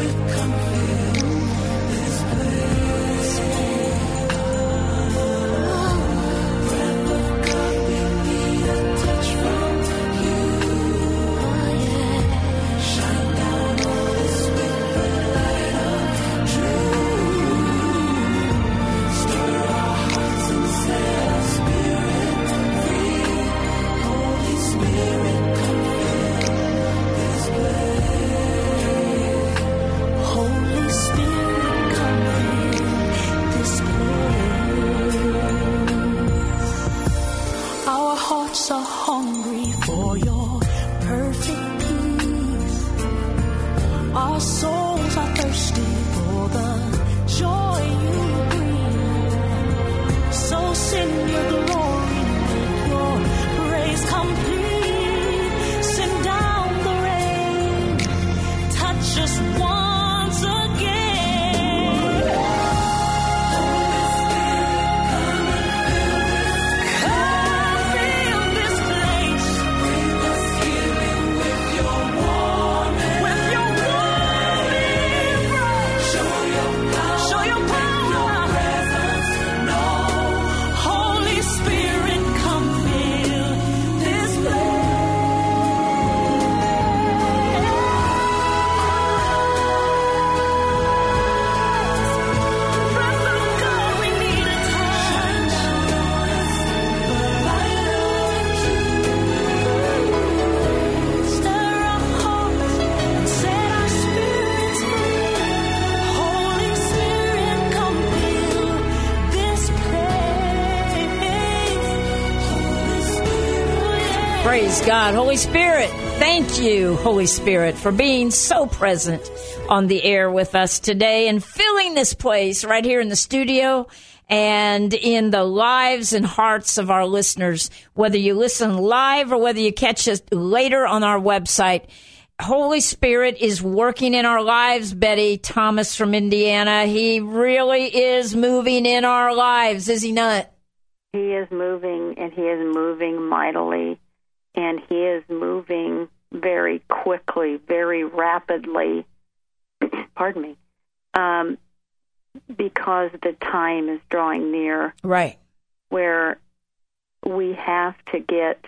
Praise God. Holy Spirit, thank you, Holy Spirit, for being so present on the air with us today and filling this place right here in the studio and in the lives and hearts of our listeners, whether you listen live or whether you catch us later on our website. Holy Spirit is working in our lives. Betty Thomas from Indiana, he really is moving in our lives, is he not? He is moving, and he is moving mightily, and he is moving very quickly, very rapidly. Pardon me. Um, because the time is drawing near. Right. Where we have to get,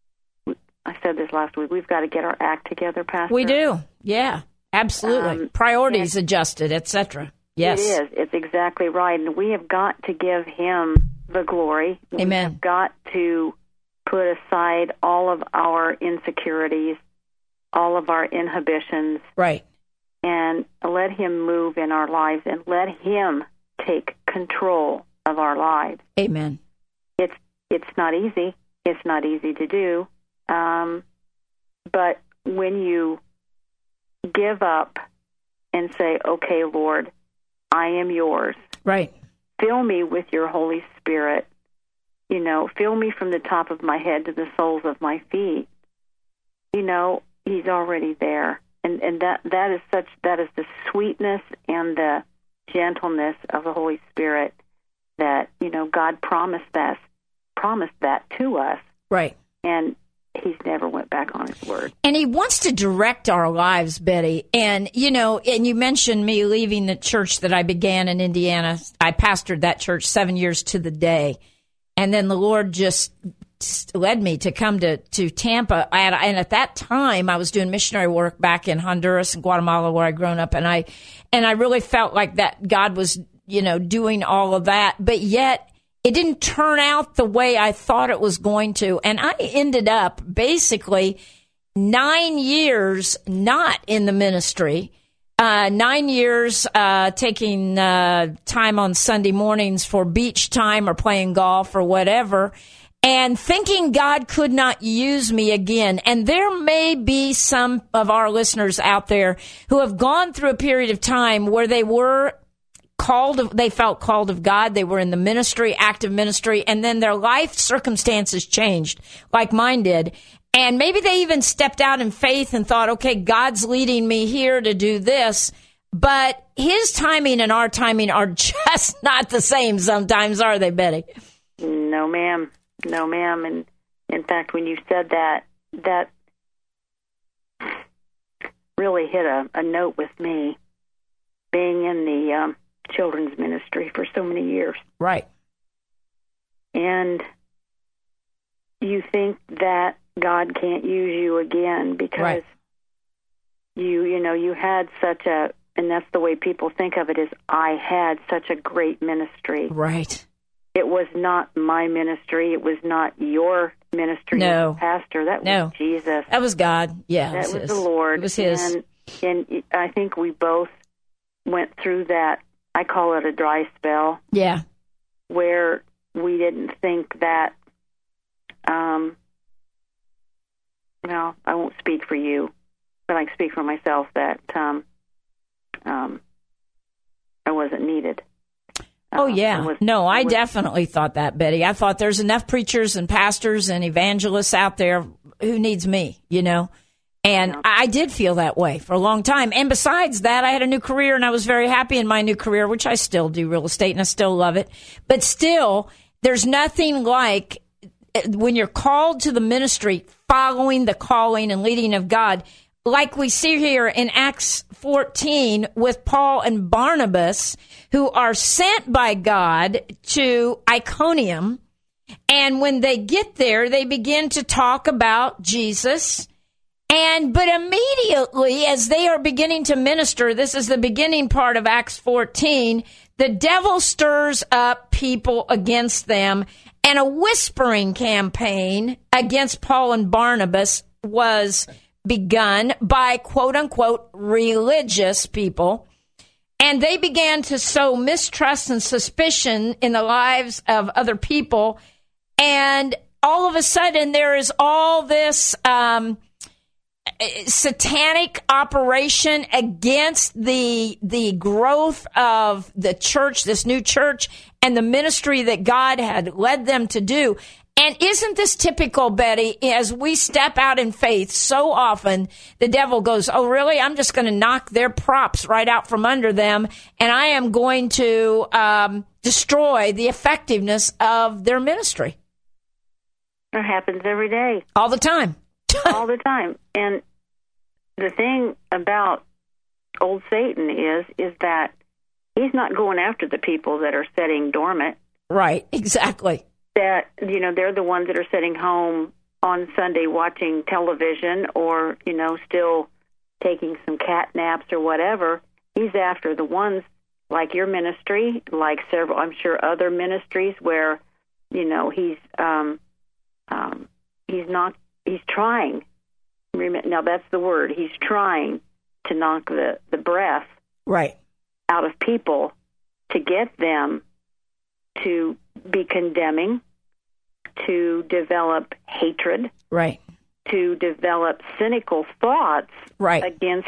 I said this last week, we've got to get our act together, Pastor. We do. Yeah, absolutely. Um, Priorities adjusted, et cetera. Yes. It is. It's exactly right. And we have got to give him the glory. Amen. We have got to put aside all of our insecurities, all of our inhibitions. Right. And let him move in our lives and let him take control of our lives. Amen. It's it's not easy. It's not easy to do. Um, but when you give up and say, okay, Lord, I am yours. Right. Fill me with your Holy Spirit. You know, fill me from the top of my head to the soles of my feet. You know, he's already there. And and that, that is such that is the sweetness and the gentleness of the Holy Spirit that, you know, God promised that promised that to us. Right. And he's never went back on his word. And he wants to direct our lives, Betty. And, you know, and you mentioned me leaving the church that I began in Indiana. I pastored that church seven years to the day. And then the Lord just led me to come to, to Tampa. I had, and at that time, I was doing missionary work back in Honduras and Guatemala, where I'd grown up. And I, and I really felt like that God was, you know, doing all of that. But yet, it didn't turn out the way I thought it was going to. And I ended up basically nine years not in the ministry, uh, nine years uh, taking uh, time on Sunday mornings for beach time or playing golf or whatever, and thinking God could not use me again. And there may be some of our listeners out there who have gone through a period of time where they were called, they felt called of God. They were in the ministry, active ministry, and then their life circumstances changed, like mine did. And maybe they even stepped out in faith and thought, okay, God's leading me here to do this. But his timing and our timing are just not the same sometimes, are they, Betty? No, ma'am. No, ma'am. And in fact, when you said that, that really hit a, a note with me, being in the um, children's ministry for so many years. Right. And you think that God can't use you again because right. you, you know, you had such a, and that's the way people think of it, is I had such a great ministry. Right. It was not my ministry. It was not your ministry, no. Pastor. That no. was Jesus. That was God. Yeah, that was, was the Lord. It was His. And, and I think we both went through that. I call it a dry spell. Yeah. Where we didn't think that. Um. Well, I won't speak for you, but I can speak for myself that um, um, I wasn't needed. Oh, yeah. Was, no, I was, definitely thought that, Betty. I thought there's enough preachers and pastors and evangelists out there who needs me, you know. And yeah. I did feel that way for a long time. And besides that, I had a new career, and I was very happy in my new career, which I still do real estate, and I still love it. But still, there's nothing like when you're called to the ministry, following the calling and leading of God, like we see here in Acts fourteen with Paul and Barnabas, who are sent by God to Iconium. And when they get there, they begin to talk about Jesus. And but immediately, as they are beginning to minister, this is the beginning part of Acts fourteen, the devil stirs up people against them, and a whispering campaign against Paul and Barnabas was begun by quote-unquote religious people. And they began to sow mistrust and suspicion in the lives of other people. And all of a sudden there is all this um, satanic operation against the the growth of the church, this new church, and the ministry that God had led them to do. And isn't this typical, Betty? As we step out in faith, so often the devil goes, oh, really? I'm just going to knock their props right out from under them, and I am going to um, destroy the effectiveness of their ministry. It happens every day. All the time. All the time. And the thing about old Satan is, is that he's not going after the people that are sitting dormant. Right, exactly. That, you know, they're the ones that are sitting home on Sunday watching television or, you know, still taking some cat naps or whatever. He's after the ones like your ministry, like several, I'm sure, other ministries where, you know, he's um, um, he's not, he's trying. Now, that's the word. He's trying to knock the, the breath right out of people to get them to be condemning, to develop hatred, right, to develop cynical thoughts right. against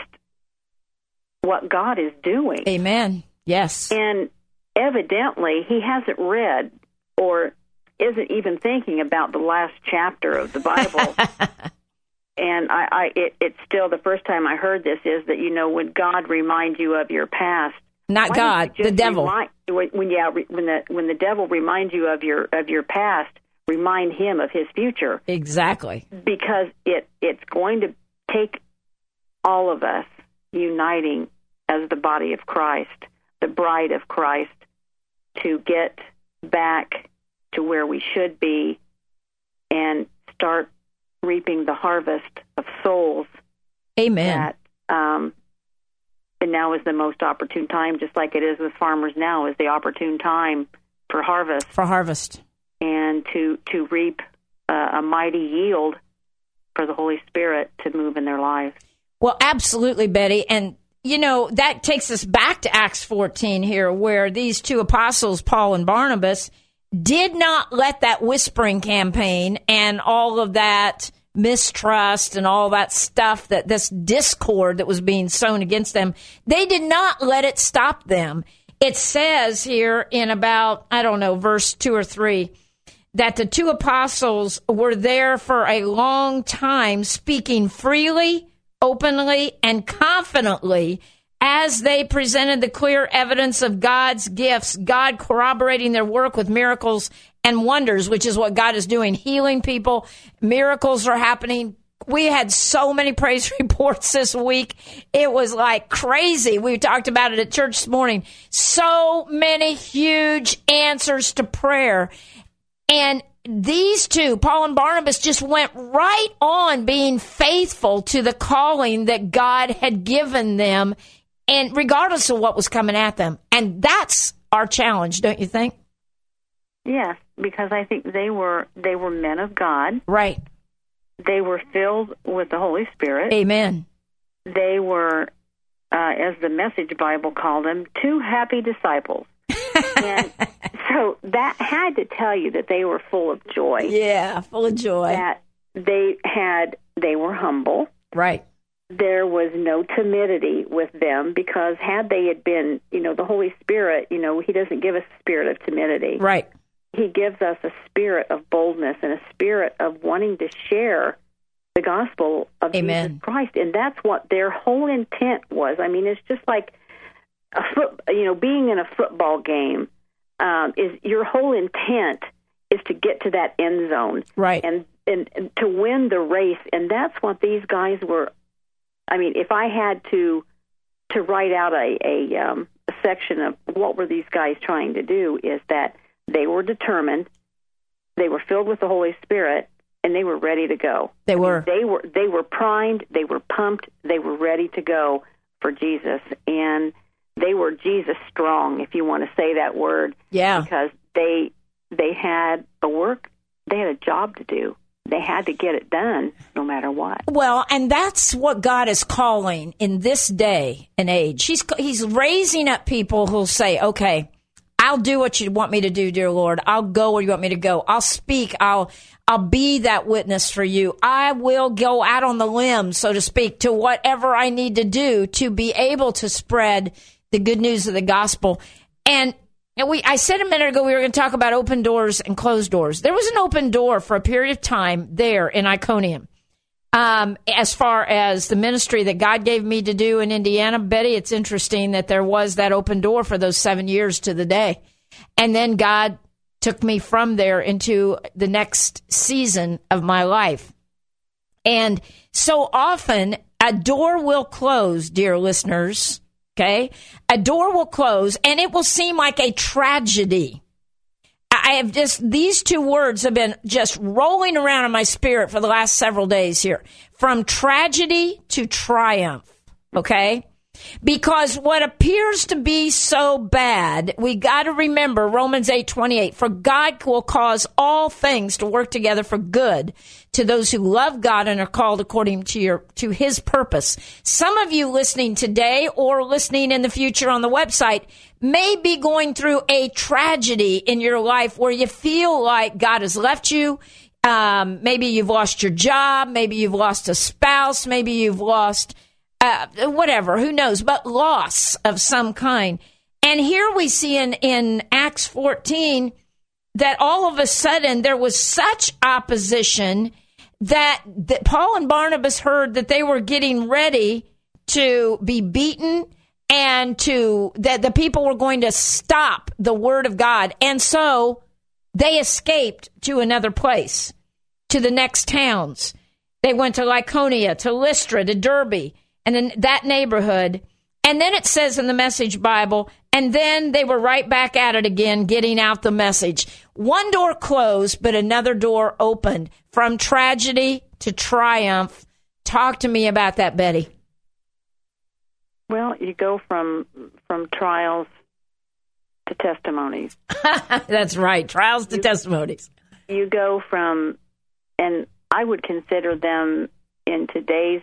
what God is doing. Amen. Yes. And evidently he hasn't read or isn't even thinking about the last chapter of the Bible. And I, I it, it's still the first time I heard this is that, you know, when God reminds you of your past, not God, the devil. Remind, when yeah, when the when the devil reminds you of your of your past, remind him of his future. Exactly. Because it it's going to take all of us uniting as the body of Christ, the bride of Christ, to get back to where we should be and start reaping the harvest of souls. Amen. That, um, and now is the most opportune time, just like it is with farmers now, is the opportune time for harvest. For harvest. And to, to reap uh, a mighty yield for the Holy Spirit to move in their lives. Well, absolutely, Betty. And, you know, that takes us back to Acts fourteen here, where these two apostles, Paul and Barnabas, did not let that whispering campaign and all of that mistrust and all that stuff, that this discord that was being sown against them, they did not let it stop them. It says here in about, I don't know, verse two or three, that the two apostles were there for a long time, speaking freely, openly, and confidently as they presented the clear evidence of God's gifts, God corroborating their work with miracles and wonders, which is what God is doing, healing people. Miracles are happening. We had so many praise reports this week. It was like crazy. We talked about it at church this morning. So many huge answers to prayer. And these two, Paul and Barnabas, just went right on being faithful to the calling that God had given them, and regardless of what was coming at them. And that's our challenge, don't you think? Yes, because I think they were they were men of God. Right. They were filled with the Holy Spirit. Amen. They were, uh, as the Message Bible called them, two happy disciples. And so that had to tell you that they were full of joy. Yeah, full of joy. That they had, they were humble. Right. There was no timidity with them, because had they had been, you know, the Holy Spirit, you know, he doesn't give us a spirit of timidity. Right. He gives us a spirit of boldness and a spirit of wanting to share the gospel of Amen. Jesus Christ. And that's what their whole intent was. I mean, it's just like a foot, you know, being in a football game, um, is your whole intent is to get to that end zone. Right. And, and, and to win the race. And that's what these guys were. I mean, if I had to to write out a, a, um, a section of what were these guys trying to do, is that they were determined, they were filled with the Holy Spirit, and they were ready to go. They were. I mean, they were they were primed, they were pumped, they were ready to go for Jesus, and they were Jesus strong, if you want to say that word. Yeah. Because they they had a work, they had a job to do. They had to get it done no matter what. Well, and that's what God is calling in this day and age. He's he's raising up people who'll say, okay, I'll do what you want me to do, dear Lord. I'll go where you want me to go. I'll speak. I'll I'll be that witness for you. I will go out on the limb, so to speak, to whatever I need to do to be able to spread the good news of the gospel. And And we, I said a minute ago we were going to talk about open doors and closed doors. There was an open door for a period of time there in Iconium. Um, as far as the ministry that God gave me to do in Indiana, Betty, it's interesting that there was that open door for those seven years to the day. And then God took me from there into the next season of my life. And so often a door will close, dear listeners. Okay, a door will close and it will seem like a tragedy. I have just, these two words have been just rolling around in my spirit for the last several days here. From tragedy to triumph. Okay, because what appears to be so bad, we got to remember Romans eight twenty-eight. For God will cause all things to work together for good to those who love God and are called according to your to his purpose. Some of you listening today or listening in the future on the website may be going through a tragedy in your life where you feel like God has left you. Um, maybe you've lost your job. Maybe you've lost a spouse. Maybe you've lost uh, whatever. Who knows? But loss of some kind. And here we see in, in Acts fourteen that all of a sudden there was such opposition that, that Paul and Barnabas heard that they were getting ready to be beaten and to that the people were going to stop the word of God. And so they escaped to another place, to the next towns. They went to Lycaonia, to Lystra, to Derbe, and in that neighborhood. And then it says in the Message Bible, and then they were right back at it again, getting out the message. One door closed, but another door opened. From tragedy to triumph. Talk to me about that, Betty. Well, you go from from trials to testimonies. That's right, trials to you, testimonies. You go from, and I would consider them in today's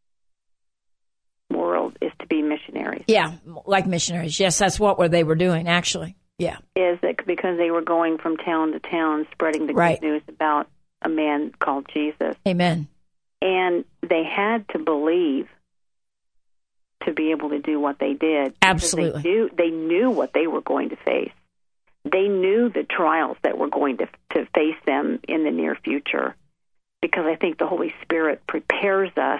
world is to be missionaries. Yeah, like missionaries. Yes, that's what were they were doing, actually. Yeah. Is that because they were going from town to town spreading the right. good news about a man called Jesus. Amen. And they had to believe to be able to do what they did. Absolutely. They knew, they knew what they were going to face. They knew the trials that were going to, to face them in the near future. Because I think the Holy Spirit prepares us,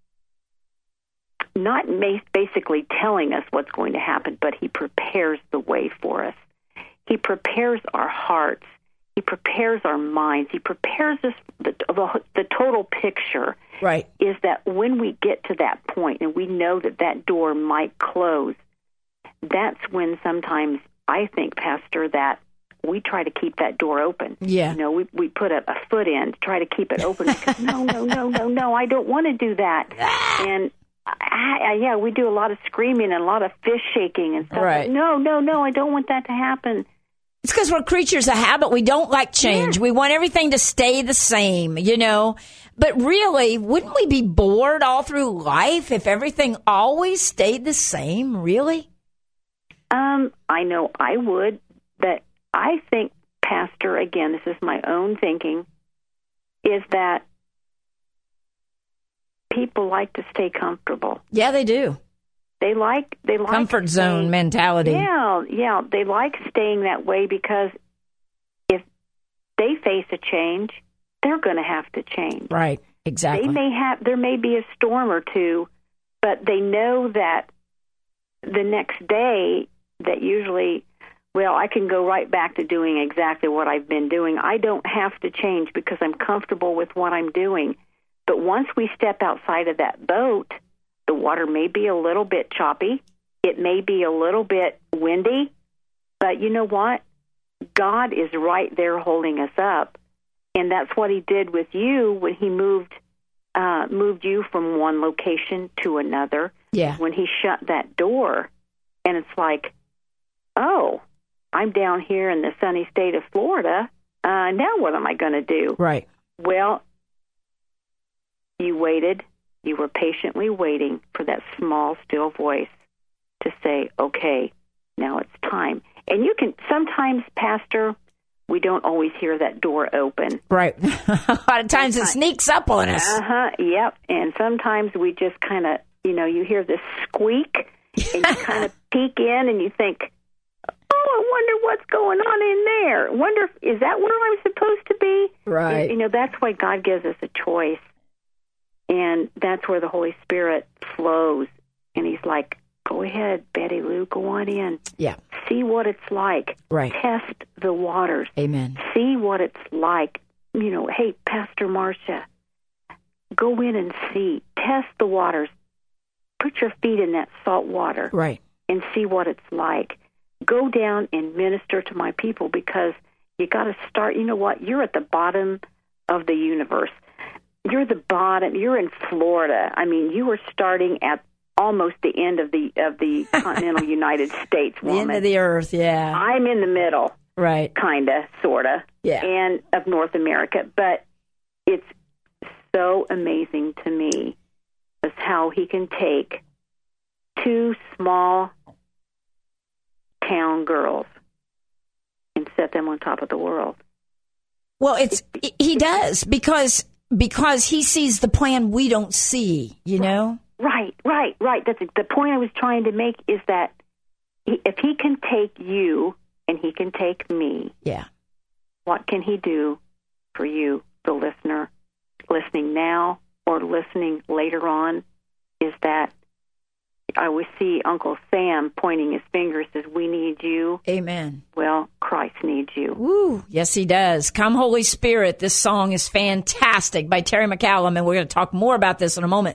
not basically telling us what's going to happen, but he prepares the way for us. He prepares our hearts. He prepares our minds. He prepares us. The, the, the total picture right. is that when we get to that point and we know that that door might close, that's when sometimes I think, Pastor, that we try to keep that door open. Yeah. You know, we we put a, a foot in to try to keep it open because no, no, no, no, no, I don't want to do that. And I, I, yeah, we do a lot of screaming and a lot of fist shaking and stuff. Right. No, no, no, I don't want that to happen. It's because we're creatures of habit. We don't like change. Yeah. We want everything to stay the same, you know. But really, wouldn't we be bored all through life if everything always stayed the same, really? Um, I know I would, but I think, Pastor, again, this is my own thinking, is that people like to stay comfortable. Yeah, they do. They like they like comfort zone staying, mentality. Yeah, yeah, they like staying that way because if they face a change, they're going to have to change. Right, exactly. They may have there may be a storm or two, but they know that the next day that usually, well, I can go right back to doing exactly what I've been doing. I don't have to change because I'm comfortable with what I'm doing. But once we step outside of that boat, the water may be a little bit choppy. It may be a little bit windy. But you know what? God is right there holding us up. And that's what he did with you when he moved uh, moved you from one location to another. Yeah. When he shut that door. And it's like, oh, I'm down here in the sunny state of Florida. Uh, now what am I going to do? Right. Well, you waited. You were patiently waiting for that small, still voice to say, okay, now it's time. And you can, sometimes, Pastor, we don't always hear that door open. Right. A lot of times it sneaks up on us. Uh-huh, yep. And sometimes we just kind of, you know, you hear this squeak, and you kind of peek in, and you think, oh, I wonder what's going on in there. Wonder, if, is that where I'm supposed to be? Right. You know, that's why God gives us a choice. And that's where the Holy Spirit flows. And he's like, go ahead, Betty Lou, go on in. Yeah. See what it's like. Right. Test the waters. Amen. See what it's like. You know, hey, Pastor Marcia, go in and see. Test the waters. Put your feet in that salt water. Right. And see what it's like. Go down and minister to my people, because you got to start. You know what? You're at the bottom of the universe. You're the bottom. You're in Florida. I mean, you are starting at almost the end of the of the continental United States, woman. The end of the earth, yeah. I'm in the middle, right? Kinda, sorta, yeah. And of North America, but it's so amazing to me is how he can take two small town girls and set them on top of the world. Well, it's he does because because he sees the plan we don't see, you know? Right, right, right. That's the point I was trying to make, is that he, if he can take you and he can take me, yeah, what can he do for you, the listener, listening now or listening later on? Is that I always see Uncle Sam pointing his finger, says, we need you. Amen. Well, Christ needs you. Woo. Yes, he does. Come, Holy Spirit. This song is fantastic by Terry McCallum, and we're going to talk more about this in a moment.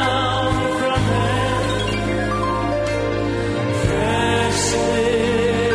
Fresh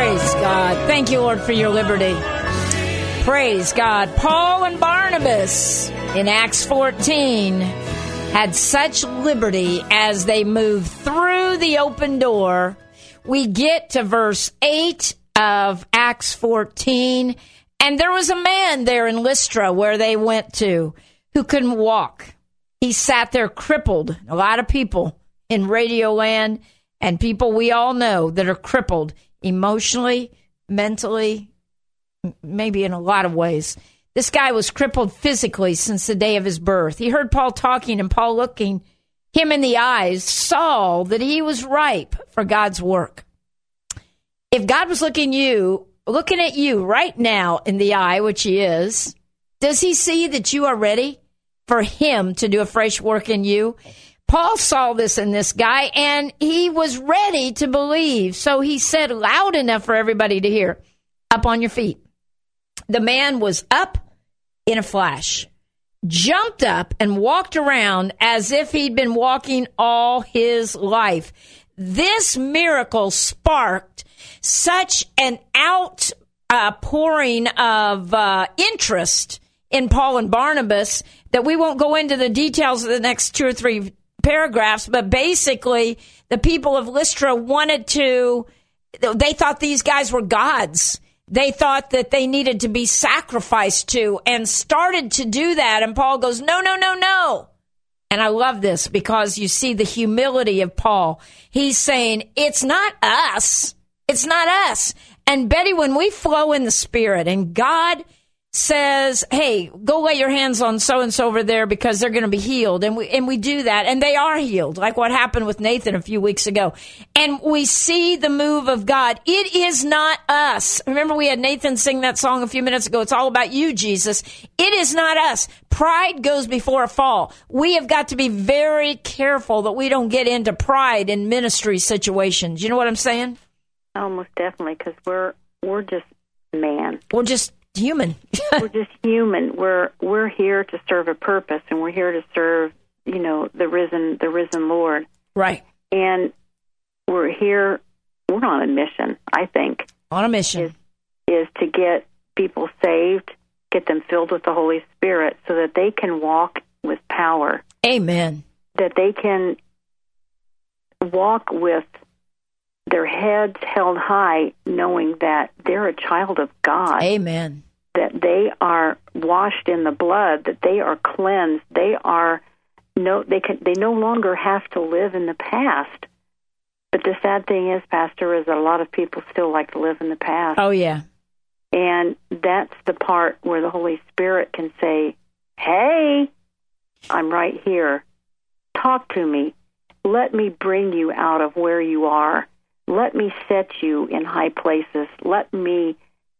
Praise God. Thank you, Lord, for your liberty. Praise God. Paul and Barnabas in Acts fourteen had such liberty as they moved through the open door. We get to verse eight of Acts fourteen, and there was a man there in Lystra where they went to who couldn't walk. He sat there crippled. A lot of people in Radio Land and people we all know that are crippled emotionally, mentally, maybe in a lot of ways. This guy was crippled physically since the day of his birth. He heard Paul talking, and Paul, looking him in the eyes, saw that he was ripe for God's work. If God was looking you, looking at you right now in the eye, which he is, does he see that you are ready for him to do a fresh work in you? Paul saw this in this guy, and he was ready to believe. So he said loud enough for everybody to hear, "Up on your feet." The man was up in a flash, jumped up and walked around as if he'd been walking all his life. This miracle sparked such an outpouring of uh, interest in Paul and Barnabas that we won't go into the details of the next two or three paragraphs, but basically the people of Lystra wanted to, they thought these guys were gods. They thought that they needed to be sacrificed to, and started to do that. And Paul goes, no, no, no, no. And I love this because you see the humility of Paul. He's saying, it's not us. It's not us. And Betty, when we flow in the Spirit and God says, hey, go lay your hands on so-and-so over there because they're going to be healed. And we, and we do that. And they are healed, like what happened with Nathan a few weeks ago. And we see the move of God. It is not us. Remember, we had Nathan sing that song a few minutes ago. It's all about you, Jesus. It is not us. Pride goes before a fall. We have got to be very careful that we don't get into pride in ministry situations. You know what I'm saying? Almost definitely, because we're we're just man. We're just human. We're just human. We're we're here to serve a purpose, and we're here to serve, you know, the risen the risen Lord. Right. And we're here. We're on a mission. I think on a mission is, is to get people saved, get them filled with the Holy Spirit, so that they can walk with power. Amen. That they can walk with their heads held high, knowing that they're a child of God. Amen. That they are washed in the blood, that they are cleansed. They are no they can they no longer have to live in the past. But the sad thing is, Pastor, is that a lot of people still like to live in the past. Oh yeah. And that's the part where the Holy Spirit can say, "Hey, I'm right here. Talk to me. Let me bring you out of where you are. Let me set you in high places. Let me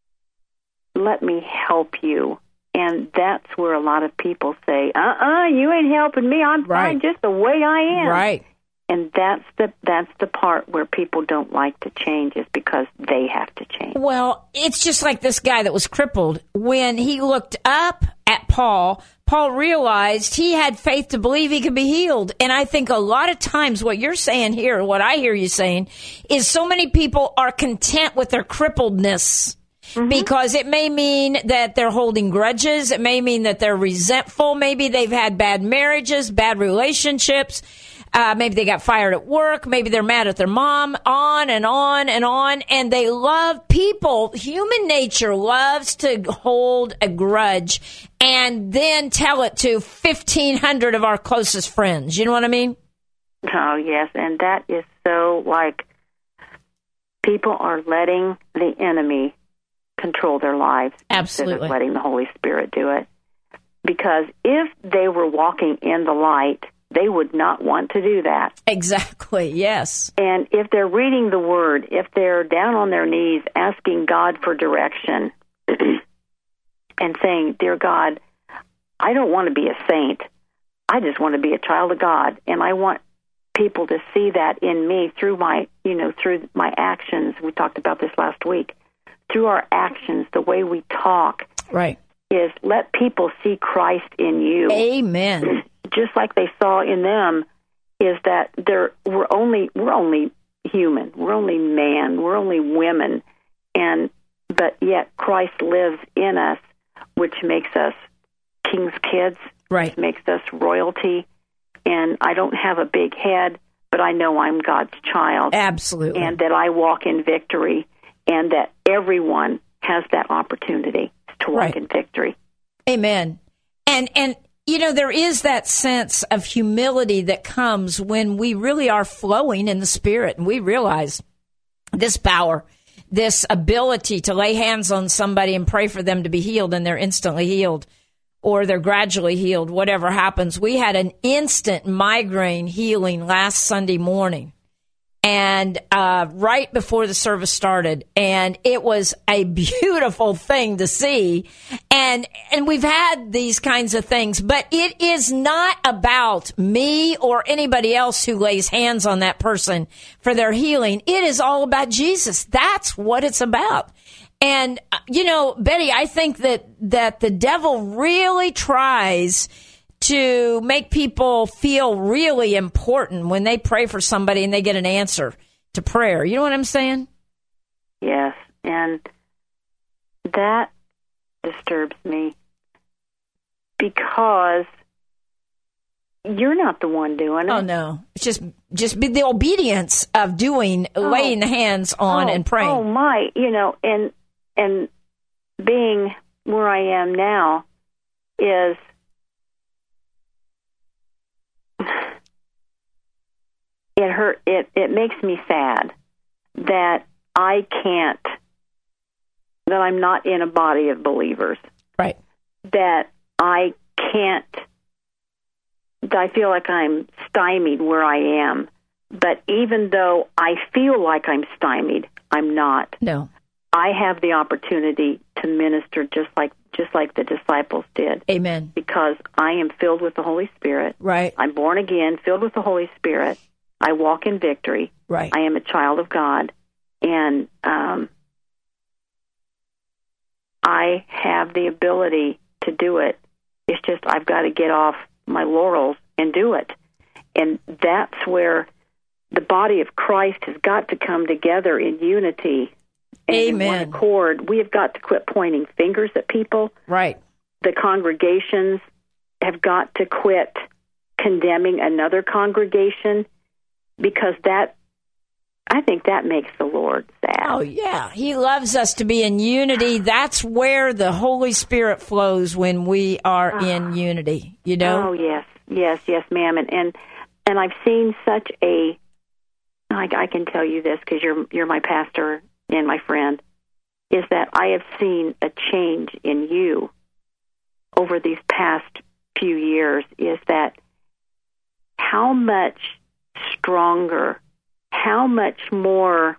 let me help you." And that's where a lot of people say, uh-uh, you ain't helping me. I'm right. fine just the way I am. Right. And that's the that's the part where people don't like to change, is because they have to change. Well, it's just like this guy that was crippled. When he looked up at Paul, Paul realized he had faith to believe he could be healed. And I think a lot of times what you're saying here, what I hear you saying, is so many people are content with their crippledness. Mm-hmm. Because it may mean that they're holding grudges. It may mean that they're resentful. Maybe they've had bad marriages, bad relationships. Uh, maybe they got fired at work. Maybe they're mad at their mom, on and on and on. And they love people. Human nature loves to hold a grudge and then tell it to fifteen hundred of our closest friends. You know what I mean? Oh, yes. And that is so, like, people are letting the enemy control their lives. Absolutely. Instead of letting the Holy Spirit do it. Because if they were walking in the light, they would not want to do that. Exactly, yes. And if they're reading the Word, if they're down on their knees asking God for direction and saying, "Dear God, I don't want to be a saint. I just want to be a child of God, and I want people to see that in me through my, you know, through my actions." We talked about this last week. Through our actions, the way we talk, right, is let people see Christ in you. Amen. Just like they saw in them, is that they're we're only we're only human, we're only man, we're only women, and but yet Christ lives in us, which makes us king's kids, right? Which makes us royalty. And I don't have a big head, but I know I'm God's child. Absolutely. And that I walk in victory, and that everyone has that opportunity to walk right. in victory. Amen. And, and, you know, there is that sense of humility that comes when we really are flowing in the Spirit, and we realize this power, this ability to lay hands on somebody and pray for them to be healed, and they're instantly healed, or they're gradually healed, whatever happens. We had an instant migraine healing last Sunday morning, and uh, right before the service started, and it was a beautiful thing to see. And and we've had these kinds of things, but it is not about me or anybody else who lays hands on that person for their healing. It is all about Jesus. That's what it's about. And, you know, Betty, I think that, that the devil really tries to make people feel really important when they pray for somebody and they get an answer to prayer. You know what I'm saying? Yes, and that disturbs me because you're not the one doing it. Oh, no. It's just just be the obedience of doing, oh. laying the hands on oh, and praying. Oh, my, you know, and... And being where I am now is it hurt. It it makes me sad that I can't. That I'm not in a body of believers. Right. That I can't. That I feel like I'm stymied where I am. But even though I feel like I'm stymied, I'm not. No. I have the opportunity to minister just like just like the disciples did. Amen. Because I am filled with the Holy Spirit. Right. I'm born again, filled with the Holy Spirit. I walk in victory. Right. I am a child of God. And um, I have the ability to do it. It's just I've got to get off my laurels and do it. And that's where the body of Christ has got to come together in unity. Amen. In one accord. We have got to quit pointing fingers at people. Right. The congregations have got to quit condemning another congregation, because that, I think that makes the Lord sad. Oh, yeah. He loves us to be in unity. That's where the Holy Spirit flows, when we are in unity, you know? Oh, yes. Yes, yes, ma'am. And and, and I've seen such a, I, I can tell you this because you're you're my pastor and my friend, is that I have seen a change in you over these past few years, is that how much stronger, how much more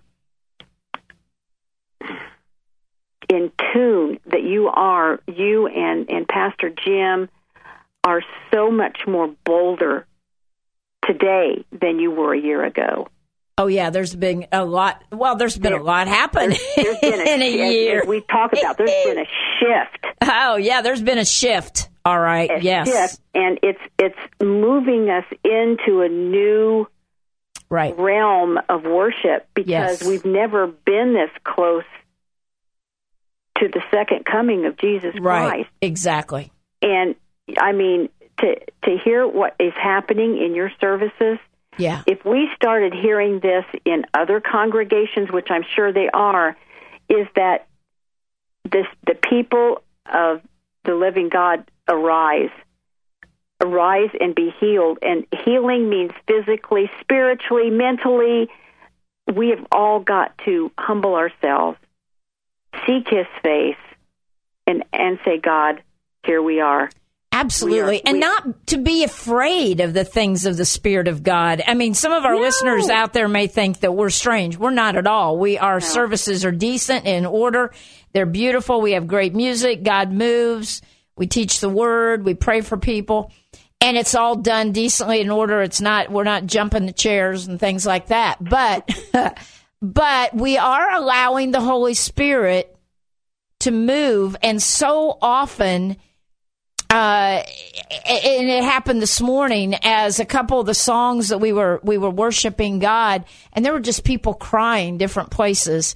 in tune that you are, you and, and Pastor Jim are so much more bolder today than you were a year ago. Oh, yeah, there's been a lot. Well, there's been there, a lot happen there's, there's been a, in a year. We talk about there's been a shift. Oh, yeah, there's been a shift. All right, a yes. Shift, and it's it's moving us into a new right. realm of worship, because yes. we've never been this close to the second coming of Jesus right. Christ. Exactly. And, I mean, to to hear what is happening in your services, yeah. if we started hearing this in other congregations, which I'm sure they are, is that this the people of the living God arise, arise and be healed. And healing means physically, spiritually, mentally. We have all got to humble ourselves, seek His face, and and say, God, here we are. Absolutely. We are, and we, not to be afraid of the things of the Spirit of God. I mean, some of our no. listeners out there may think that we're strange. We're not at all. We Our no. services are decent, in order. They're beautiful. We have great music. God moves. We teach the Word. We pray for people. And it's all done decently, in order. It's not, we're not jumping the chairs and things like that. But, but we are allowing the Holy Spirit to move. And so often, Uh, and it happened this morning, as a couple of the songs that we were we were worshiping God, and there were just people crying different places,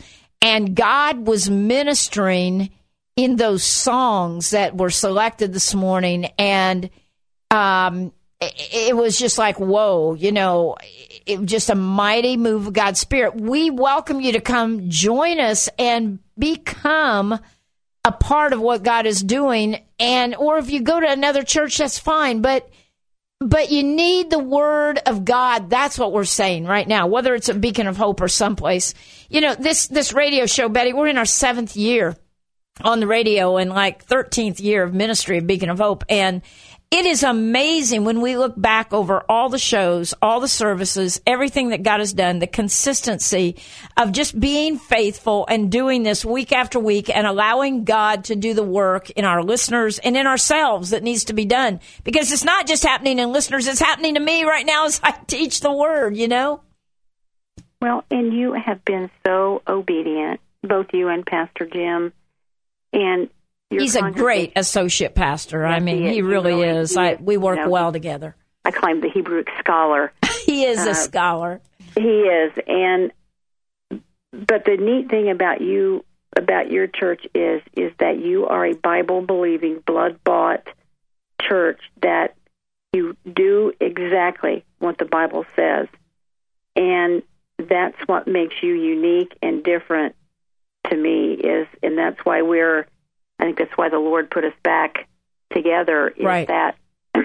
And God was ministering in those songs that were selected this morning. And um, it, it was just like, whoa, you know, it was just a mighty move of God's Spirit. We welcome you to come join us and become a part of what God is doing. And or if you go to another church, that's fine. But But you need the Word of God. That's what we're saying right now, whether it's a Beacon of Hope or someplace. You know, this this radio show, Betty, we're in our seventh year on the radio and like thirteenth year of ministry of Beacon of Hope. And it is amazing when we look back over all the shows, all the services, everything that God has done, the consistency of just being faithful and doing this week after week and allowing God to do the work in our listeners and in ourselves that needs to be done. Because it's not just happening in listeners, it's happening to me right now as I teach the Word, you know? Well, and you have been so obedient, both you and Pastor Jim, and he's a great associate pastor. Yes, I mean, he, he really, really is. He I, we work you know, well together. I claim the Hebrew scholar. He is uh, a scholar. He is. And but the neat thing about you, about your church is, is that you are a Bible-believing, blood-bought church that you do exactly what the Bible says. And that's what makes you unique and different to me is, and that's why we're, I think that's why the Lord put us back together, is right. that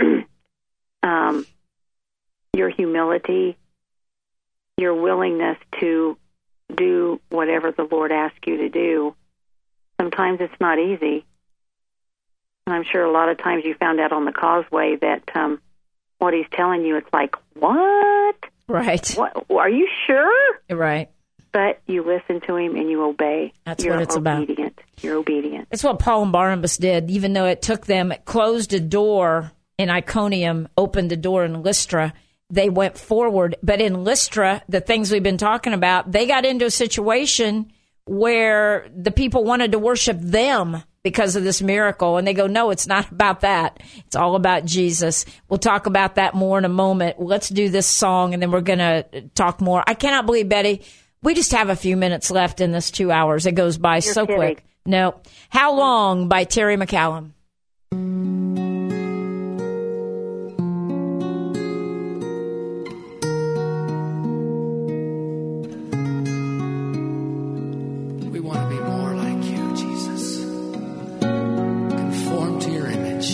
um, your humility, your willingness to do whatever the Lord asks you to do. Sometimes it's not easy. And I'm sure a lot of times you found out on the Causeway that um, what he's telling you, it's like, what? Right. What? Are you sure? Right. But you listen to him and you obey. That's You're what it's obedient. about. You're obedient. It's what Paul and Barnabas did, even though it took them, it closed a door in Iconium, opened a door in Lystra. They went forward. But in Lystra, the things we've been talking about, they got into a situation where the people wanted to worship them because of this miracle. And they go, no, it's not about that. It's all about Jesus. We'll talk about that more in a moment. Let's do this song, and then we're going to talk more. I cannot believe, Betty, we just have a few minutes left in this two hours. It goes by You're so kidding. quick. No. How Long by Terry McCallum. We want to be more like you, Jesus. Conform to your image.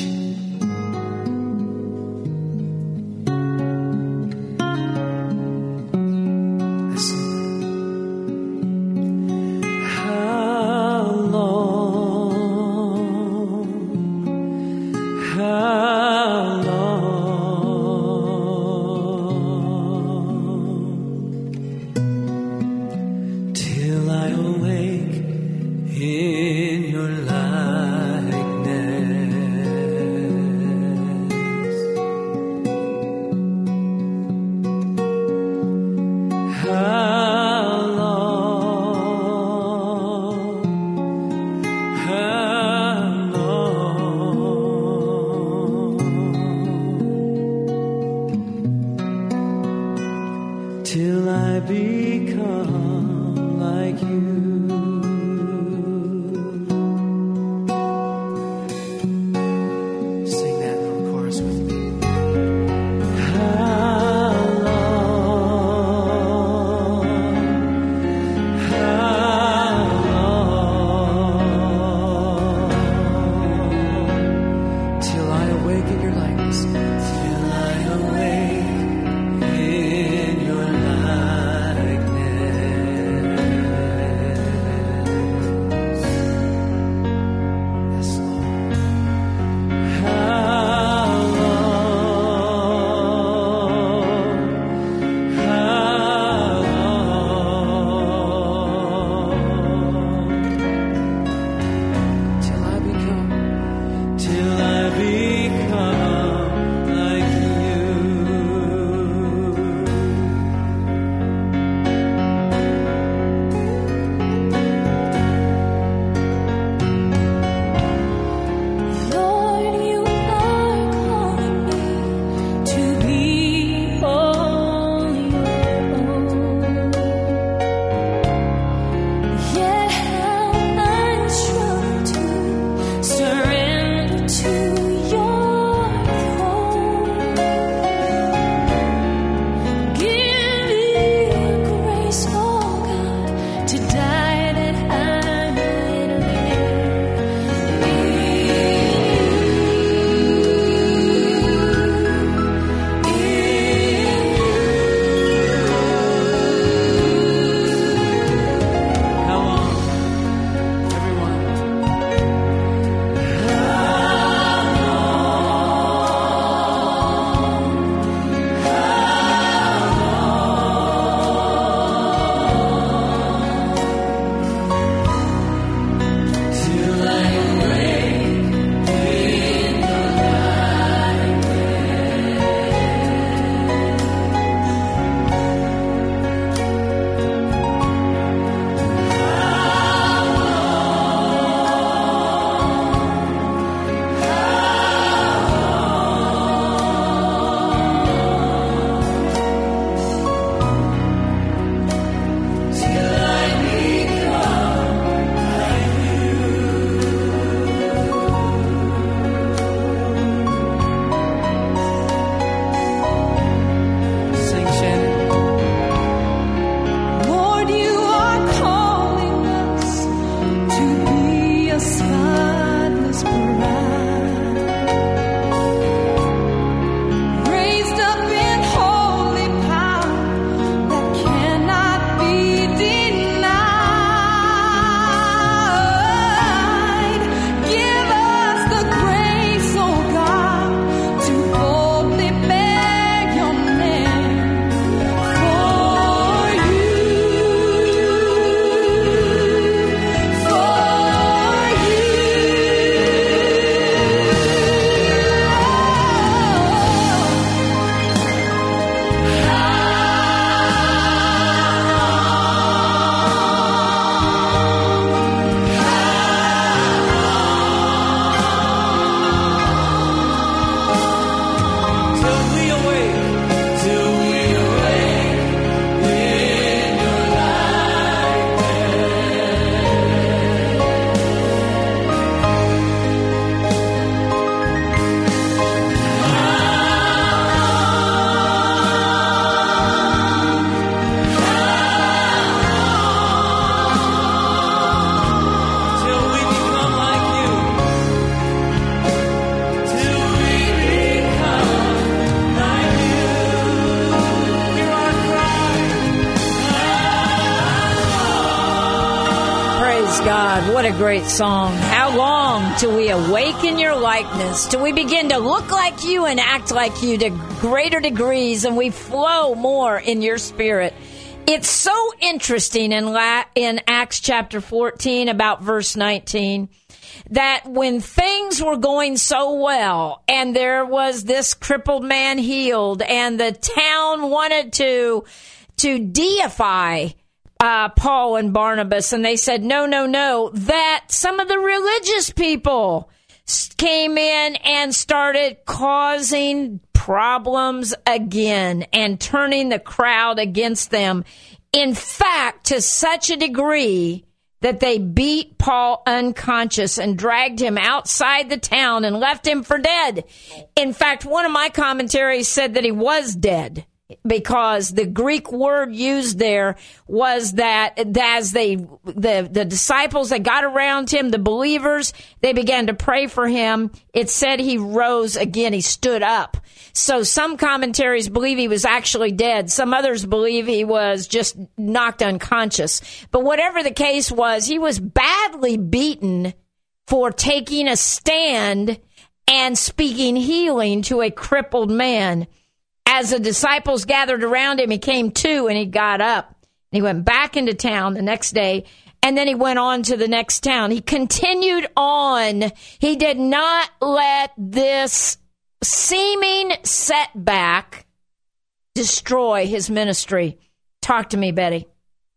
God, what a great song. How long till we awaken your likeness, till we begin to look like you and act like you to greater degrees, and we flow more in your spirit. It's so interesting in, La- in Acts chapter fourteen, about verse nineteen, that when things were going so well and there was this crippled man healed and the town wanted to, to deify Uh, Paul and Barnabas, and they said, no, no, no, that some of the religious people came in and started causing problems again and turning the crowd against them. In fact, to such a degree that they beat Paul unconscious and dragged him outside the town and left him for dead. In fact, one of my commentaries said that he was dead, because the Greek word used there was that as they, the, the disciples that got around him, the believers, they began to pray for him. It said he rose again. He stood up. So some commentaries believe he was actually dead. Some others believe he was just knocked unconscious. But whatever the case was, he was badly beaten for taking a stand and speaking healing to a crippled man. As the disciples gathered around him, he came to and he got up. He went back into town the next day, and then he went on to the next town. He continued on. He did not let this seeming setback destroy his ministry. Talk to me, Betty.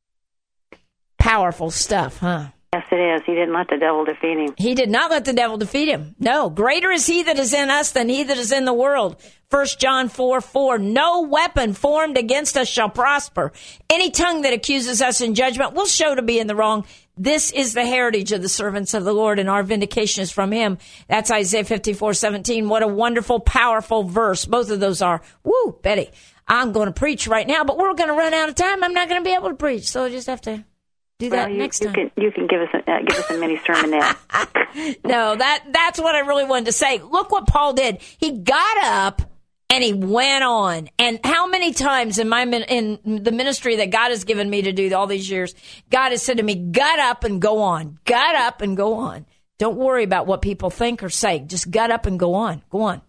Powerful stuff, huh? Yes, it is. He didn't let the devil defeat him. He did not let the devil defeat him. No, greater is he that is in us than he that is in the world. First John four four, no weapon formed against us shall prosper. Any tongue that accuses us in judgment will show to be in the wrong. This is the heritage of the servants of the Lord, and our vindication is from him. That's Isaiah fifty-four seventeen. What a wonderful, powerful verse. Both of those are. Woo, Betty, I'm going to preach right now, but we're going to run out of time. I'm not going to be able to preach, so I just have to do that well, you, next you time. Can, you can give us a, uh, give us a mini sermonette. No, that that's what I really wanted to say. Look what Paul did. He got up and he went on. And how many times in my in the ministry that God has given me to do all these years, God has said to me, "Gut up and go on. Gut up and go on. Don't worry about what people think or say. Just gut up and go on. Go on."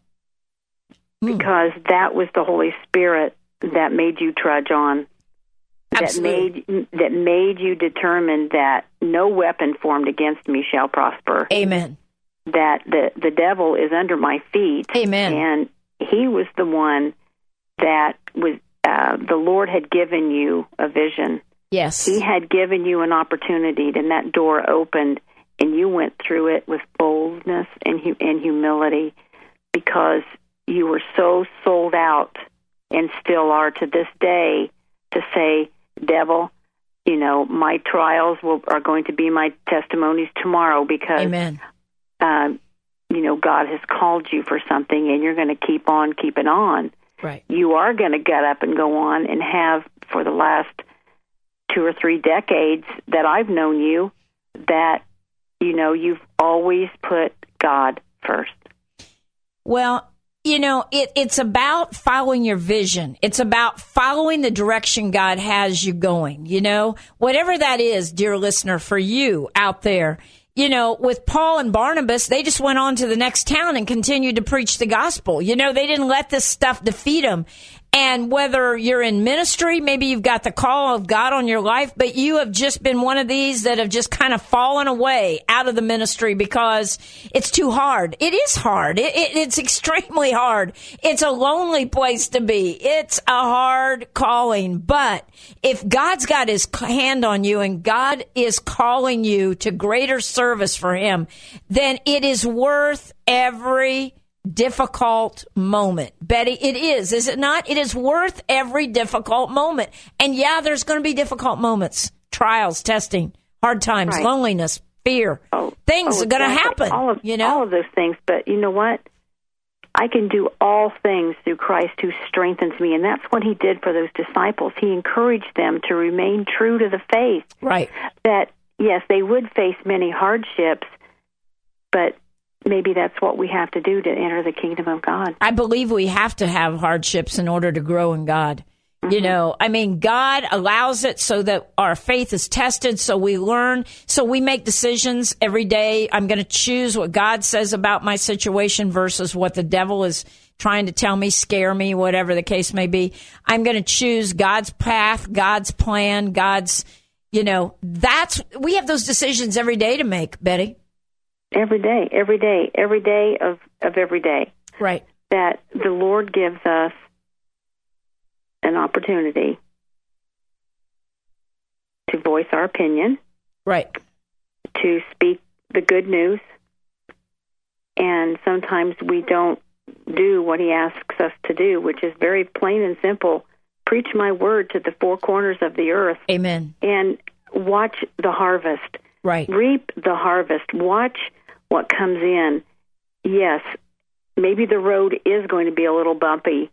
Mm. Because that was the Holy Spirit that made you trudge on. Absolutely. That made that made you determine that no weapon formed against me shall prosper. Amen. That the the devil is under my feet. Amen. And he was the one that was uh, the Lord had given you a vision. Yes. He had given you an opportunity, and that door opened, and you went through it with boldness and hu- and humility, because you were so sold out, and still are to this day, to say, devil, you know, my trials will, are going to be my testimonies tomorrow, because, Amen. Um, you know, God has called you for something, and you're going to keep on keeping on. Right. You are going to get up and go on, and have for the last two or three decades that I've known you, that, you know, you've always put God first. Well, you know, it, it's about following your vision. It's about following the direction God has you going, you know, whatever that is, dear listener, for you out there. You know, with Paul and Barnabas, they just went on to the next town and continued to preach the gospel. You know, they didn't let this stuff defeat them. And whether you're in ministry, maybe you've got the call of God on your life, but you have just been one of these that have just kind of fallen away out of the ministry because it's too hard. It is hard. It, it, it's extremely hard. It's a lonely place to be. It's a hard calling. But if God's got his hand on you and God is calling you to greater service for him, then it is worth every difficult moment. Betty, it is, is it not? It is worth every difficult moment. And yeah, there's going to be difficult moments, trials, testing, hard times, right. loneliness, fear. Oh, things oh, are going to exactly. happen. All of, you know? all of those things. But you know what? I can do all things through Christ who strengthens me. And that's what he did for those disciples. He encouraged them to remain true to the faith. Right. That, yes, they would face many hardships, but maybe that's what we have to do to enter the kingdom of God. I believe we have to have hardships in order to grow in God. Mm-hmm. You know, I mean, God allows it so that our faith is tested, so we learn, so we make decisions every day. I'm going to choose what God says about my situation versus what the devil is trying to tell me, scare me, whatever the case may be. I'm going to choose God's path, God's plan, God's, you know, that's, we have those decisions every day to make, Betty. Every day, every day, every day of, of every day. Right. That the Lord gives us an opportunity to voice our opinion. Right. To speak the good news. And sometimes we don't do what he asks us to do, which is very plain and simple. Preach my word to the four corners of the earth. Amen. And watch the harvest. Right. Reap the harvest. Watch what comes in. Yes, maybe the road is going to be a little bumpy,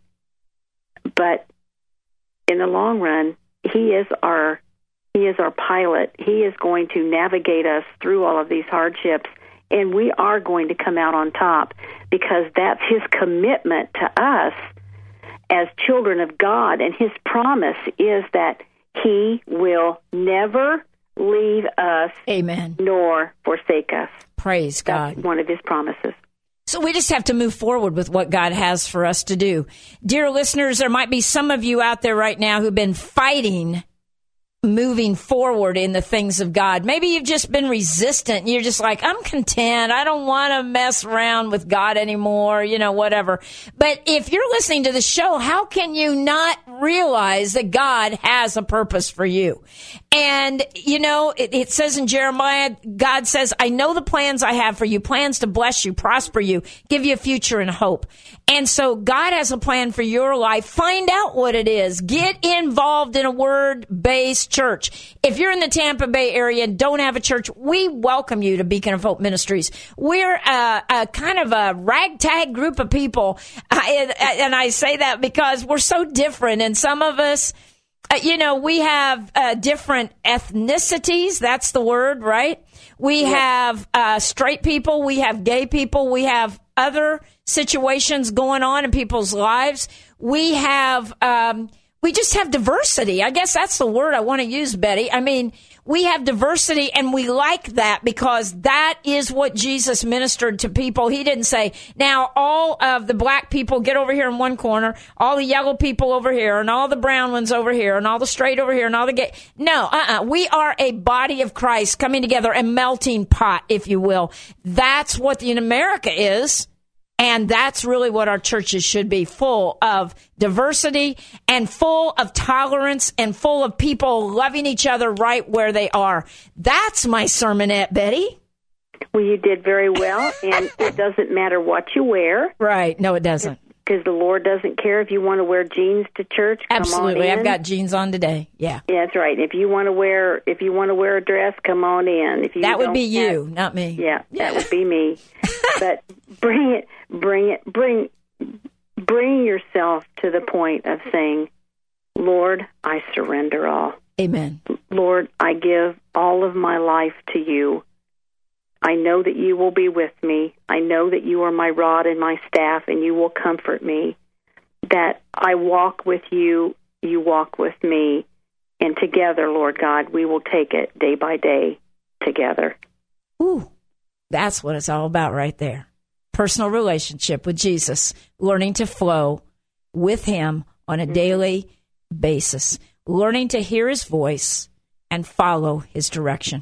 but in the long run, he is our he is our pilot. He is going to navigate us through all of these hardships, and we are going to come out on top because that's his commitment to us as children of God, and his promise is that he will never leave us, amen, nor forsake us. Praise God. That's one of his promises. So we just have to move forward with what God has for us to do. Dear listeners, there might be some of you out there right now who've been fighting moving forward in the things of God. Maybe you've just been resistant. And you're just like, I'm content. I don't want to mess around with God anymore, you know, whatever. But if you're listening to the show, how can you not realize that God has a purpose for you? And, you know, it, it says in Jeremiah, God says, I know the plans I have for you, plans to bless you, prosper you, give you a future and hope. And so God has a plan for your life. Find out what it is. Get involved in a word-based church. If you're in the Tampa Bay area and don't have a church, we welcome you to Beacon of Hope Ministries. We're a, a kind of a ragtag group of people. I, and I say that because we're so different. And some of us, uh, you know, we have uh, different ethnicities. That's the word, right? We yeah. have uh, straight people. We have gay people. We have other situations going on in people's lives. We have, um, we just have diversity. I guess that's the word I want to use, Betty. I mean, we have diversity, and we like that because that is what Jesus ministered to people. He didn't say, now all of the black people get over here in one corner, all the yellow people over here, and all the brown ones over here, and all the straight over here, and all the gay. No, uh-uh. We are a body of Christ coming together, a melting pot, if you will. That's what in America is. And that's really what our churches should be, full of diversity and full of tolerance and full of people loving each other right where they are. That's my sermonette, Betty. Well, you did very well, and it doesn't matter what you wear. Right. No, it doesn't. Because the Lord doesn't care if you want to wear jeans to church. Come Absolutely. on in. I've got jeans on today. Yeah. Yeah, that's right. If you want to wear if you want to wear a dress, come on in. If you That would don't be you, have, not me. Yeah, that would be me. But bring it bring it bring bring yourself to the point of saying, Lord, I surrender all. Amen. Lord, I give all of my life to you. I know that you will be with me. I know that you are my rod and my staff, and you will comfort me. That I walk with you, you walk with me, and together, Lord God, we will take it day by day together. Ooh, that's what it's all about right there. Personal relationship with Jesus, learning to flow with him on a mm-hmm. daily basis, learning to hear his voice and follow his direction.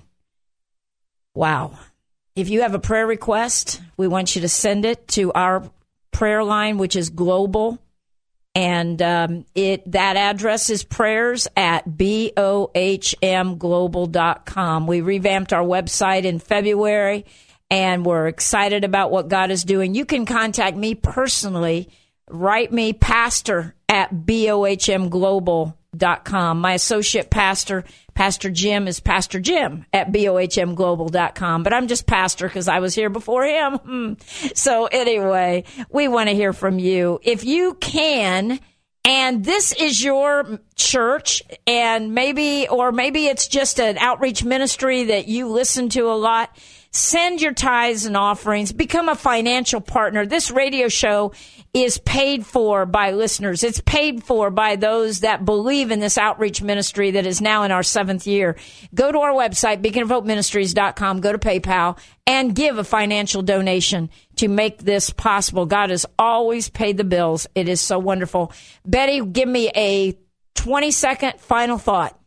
Wow. If you have a prayer request, we want you to send it to our prayer line, which is global. And um, it that address is prayers at B O H M global dot com. We revamped our website in February, and we're excited about what God is doing. You can contact me personally. Write me, pastor at B O H M global dot com. My associate pastor, Pastor Jim, is Pastor Jim at B O H M global dot com. But I'm just pastor because I was here before him. So anyway, we want to hear from you. If you can and this is your church, and maybe, or maybe it's just an outreach ministry that you listen to a lot, send your tithes and offerings. Become a financial partner. This radio show is paid for by listeners. It's paid for by those that believe in this outreach ministry that is now in our seventh year. Go to our website, beacon of hope ministries dot com. Go to PayPal and give a financial donation to make this possible. God has always paid the bills. It is so wonderful. Betty, give me a twenty-second final thought.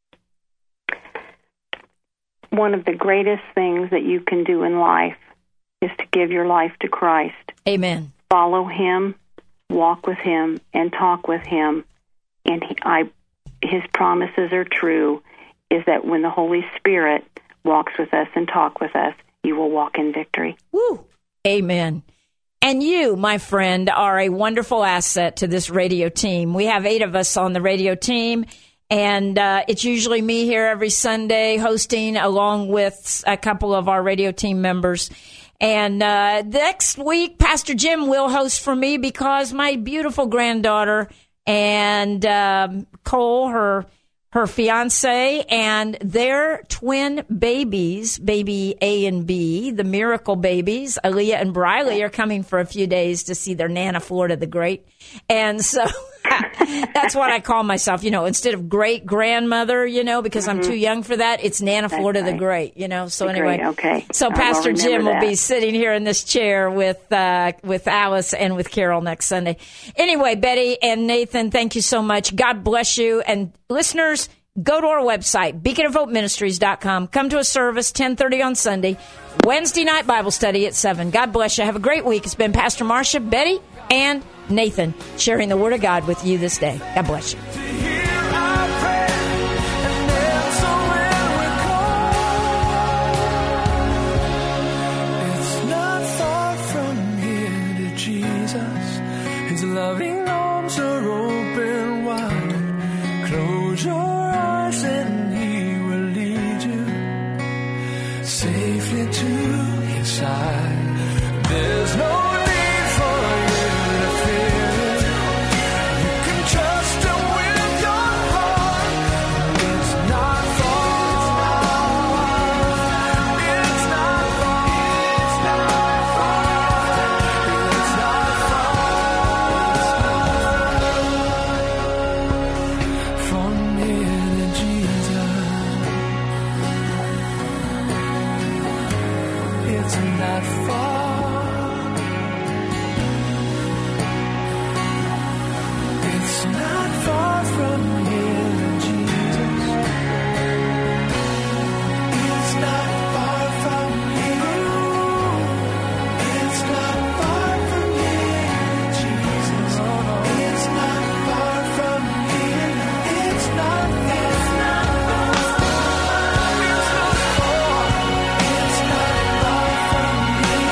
One of the greatest things that you can do in life is to give your life to Christ. Amen. Follow him, walk with him, and talk with him. And he, I, his promises are true, is that when the Holy Spirit walks with us and talks with us, you will walk in victory. Woo! Amen. And you, my friend, are a wonderful asset to this radio team. We have eight of us on the radio team. And uh, it's usually me here every Sunday hosting along with a couple of our radio team members. And uh, next week, Pastor Jim will host for me because my beautiful granddaughter and um, Cole, her her fiance, and their twin babies, baby A and B, the miracle babies, Aaliyah and Briley, are coming for a few days to see their Nana Florida the Great. And so that's what I call myself, you know, instead of great grandmother, you know, because mm-hmm. I'm too young for that. It's Nana that's Florida right. the Great, you know. So the anyway, great. Okay. So I Pastor will Jim will that. be sitting here in this chair with uh, with Alice and with Carol next Sunday. Anyway, Betty and Nathan, thank you so much. God bless you. And listeners, go to our website, beacon of hope ministries dot com. Come to a service ten thirty on Sunday. Wednesday night Bible study at seven. God bless you. Have a great week. It's been Pastor Marcia, Betty, and Nathan sharing the Word of God with you this day. God bless you. It's not far from here to Jesus. His loving arms are open wide. Close your eyes and he will lead you safely to his side. There's no need for you to fear. You can trust him with your heart. It's not far. It's not far. It's not far. It's not far. From here to Jesus. It's not far. It's not far from here to Jesus. It's not far from here. It's not far from here to Jesus. It's not far from here. It's not. It's not far. It's not far. It's not far from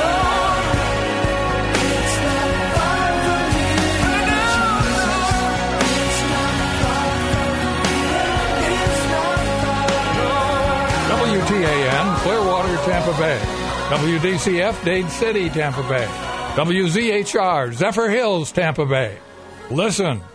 here. It's not far from here to Jesus. It's not far from here. It's not far. W T A N, Clearwater, Tampa Bay. W D C F, Dade City, Tampa Bay. W Z H R, Zephyr Hills, Tampa Bay. Listen,